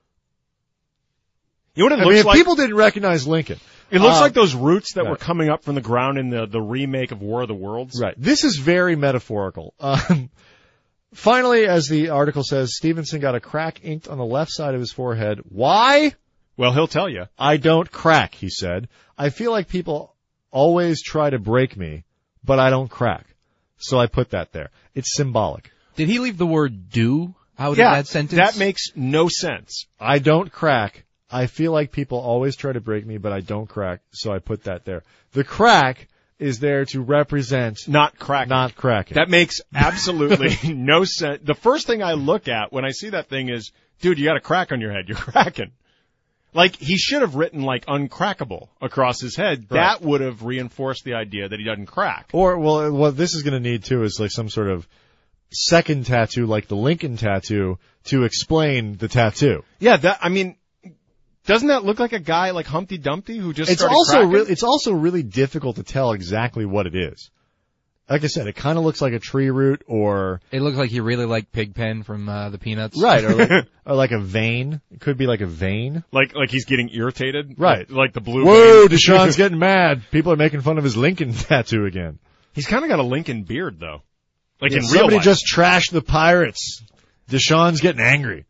You know what it I looks mean, if like? people didn't recognize Lincoln. It looks Uh, like those roots that right. were coming up from the ground in the, the remake of War of the Worlds. Right. This is very metaphorical. Um, finally, as the article says, Stevenson got a crack inked on the left side of his forehead. Why? Well, he'll tell you. I don't crack, he said. I feel like people always try to break me, but I don't crack. So I put that there. It's symbolic. Did he leave the word do out yeah, of that sentence? that makes no sense. I don't crack. I feel like people always try to break me, but I don't crack, so I put that there. The crack is there to represent Not cracking. not cracking. That makes absolutely no sense. The first thing I look at when I see that thing is, dude, you got a crack on your head. You're cracking. Like, he should have written, like, uncrackable across his head. Right. That would have reinforced the idea that he doesn't crack. Or, well, what this is going to need, too, is like some sort of second tattoo, like the Lincoln tattoo, to explain the tattoo. Yeah, that, I mean, doesn't that look like a guy like Humpty Dumpty who just It's started also cracking? really, it's also really difficult to tell exactly what it is. Like I said, it kind of looks like a tree root or, It looks like he really liked Pigpen from uh, the Peanuts. right, or like, or like a vein. It could be like a vein. Like, like he's getting irritated? Right. Like, like the blue Whoa, vein. Deshaun's getting mad. People are making fun of his Lincoln tattoo again. He's kind of got a Lincoln beard, though. Like Yeah, in real somebody life. just trashed the Pirates. Deshaun's getting angry.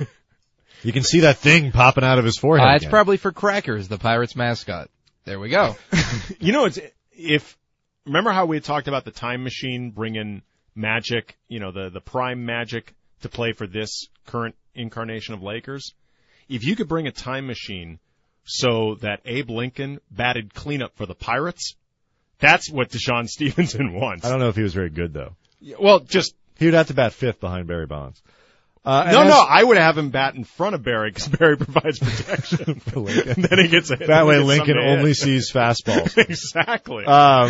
You can see that thing popping out of his forehead. Uh, it's again. probably for Crackers, the Pirates mascot. There we go. You know, it's, if, remember how we had talked about the time machine bringing Magic, you know, the, the prime Magic to play for this current incarnation of Lakers? If you could bring a time machine so that Abe Lincoln batted cleanup for the Pirates, that's what Deshaun Stevenson wants. I don't know if he was very good, though. Well, just, He would have to bat fifth behind Barry Bonds. Uh, no, and no, as- I would have him bat in front of Barry because Barry provides protection. Lincoln. And then he gets a That then he way gets Lincoln something to only hit. sees fastballs. Exactly. Um,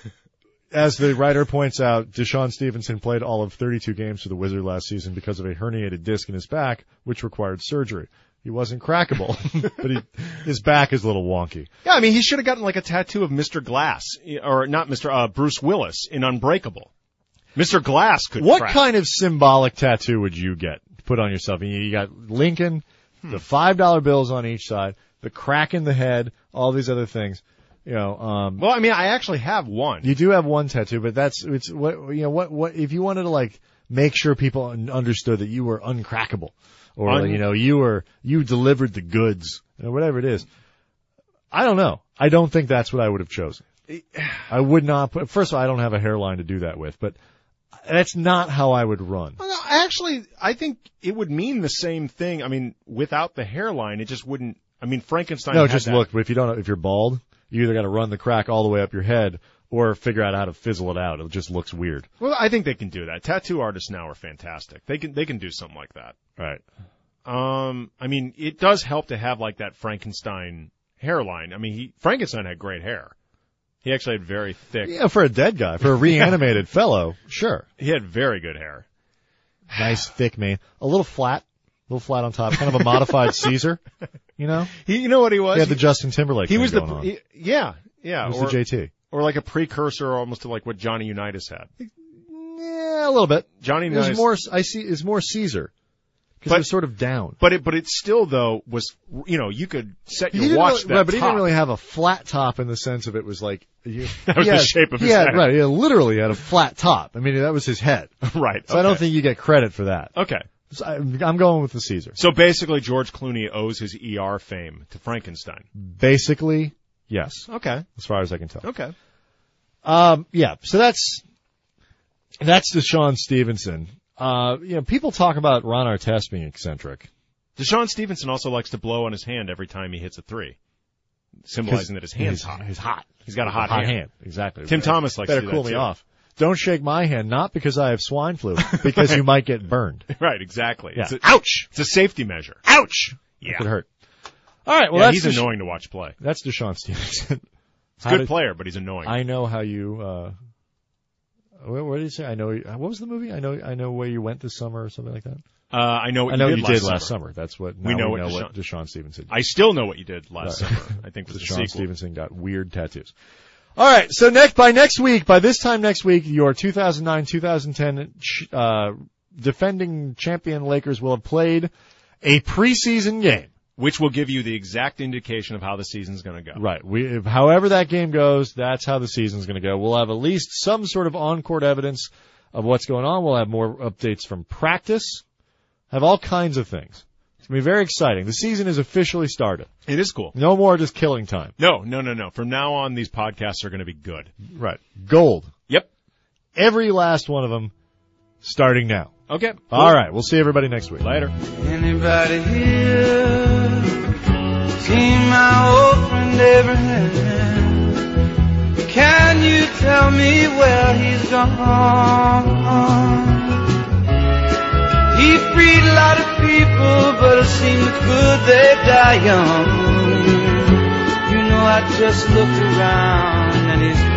as the writer points out, Deshaun Stevenson played all of thirty-two games for the Wizards last season because of a herniated disc in his back, which required surgery. He wasn't crackable, but he, his back is a little wonky. Yeah, I mean, he should have gotten like a tattoo of Mister Glass, or not Mister Uh, Bruce Willis in Unbreakable. Mister Glass could What crack. kind of symbolic tattoo would you get? put on yourself. You, you got Lincoln, hmm. the five dollar bills on each side, the crack in the head, all these other things. You know, um, well, I mean, I actually have one. You do have one tattoo, but that's, it's what, you know, what, what, if you wanted to like make sure people understood that you were uncrackable or, Un- you know, you were, you delivered the goods or whatever it is. I don't know. I don't think that's what I would have chosen. I would not put, first of all, I don't have a hairline to do that with, but that's not how I would run. Well, actually, I think it would mean the same thing. I mean, without the hairline, it just wouldn't, I mean, Frankenstein No, had just that. look, if you don't, if you're bald, you either got to run the crack all the way up your head or figure out how to fizzle it out. It just looks weird. Well, I think they can do that. Tattoo artists now are fantastic. They can they can do something like that. Right. Um, I mean, it does help to have like that Frankenstein hairline. I mean, he Frankenstein had great hair. He actually had very thick. Yeah, for a dead guy, for a reanimated fellow, sure. He had very good hair. Nice thick mane, a little flat, a little flat on top, kind of a modified Caesar. You know, he, you know what he was? He had the Justin Timberlake. He thing was the, going on. He, yeah, yeah. He was or, the J T, or like a precursor, almost to like what Johnny Unitas had. Yeah, a little bit. Johnny Unitas. It was more. I see. It's more Caesar because it was sort of down. But it, but it still though was, you know, you could set He your didn't watch really, that right, but he top. did not really have a flat top in the sense of it was like you, that was had, the shape of his had, head. Right, he had, literally had a flat top. I mean, that was his head. Right. So okay. I don't think you get credit for that. Okay. So I, I'm going with the Caesar. So basically, George Clooney owes his E R fame to Frankenstein. Basically, yes. Okay. As far as I can tell. Okay. Um, yeah. So that's that's Deshaun Stevenson. Uh, you know, people talk about Ron Artest being eccentric. Deshaun Stevenson also likes to blow on his hand every time he hits a three, symbolizing that his hand's he's, hot. He's hot. He's got a hot, hot hand. hand. Exactly. Tim Thomas likes Better to do cool that me too. off. Don't shake my hand, not because I have swine flu, because you might get burned. Right, exactly. Yeah. It's a, Ouch! It's a safety measure. Ouch! Yeah. It could hurt. All right, well, yeah, that's he's Desha- annoying to watch play. That's Deshaun Stevenson. He's a good did, player, but he's annoying. I know how you, uh, what, what did he say? I know, what was the movie? I know, I know where you went this summer or something like that. Uh, I know what I know you did, you last, did summer. last summer. That's what, now we know, we know what, what Deshaun, Deshaun Stevenson did. I still know what you did last right. summer. I think was Deshaun the sequel. Stevenson got weird tattoos. All right, so next by next week, by this time next week, your two thousand nine two thousand ten uh, defending champion Lakers will have played a preseason game, which will give you the exact indication of how the season's going to go. Right. We, if, however that game goes, that's how the season's going to go. We'll have at least some sort of on-court evidence of what's going on. We'll have more updates from practice. Have all kinds of things. It's going to be very exciting. The season is officially started. It is cool. No more just killing time. No, no, no, no. From now on, these podcasts are going to be good. Right. Gold. Yep. Every last one of them starting now. Okay. Cool. All right. We'll see everybody next week. Later. Anybody here seen my old friend Abraham? Can you tell me where he's gone? He freed a lot of people, but it seems good they die young. You know, I just looked around and he's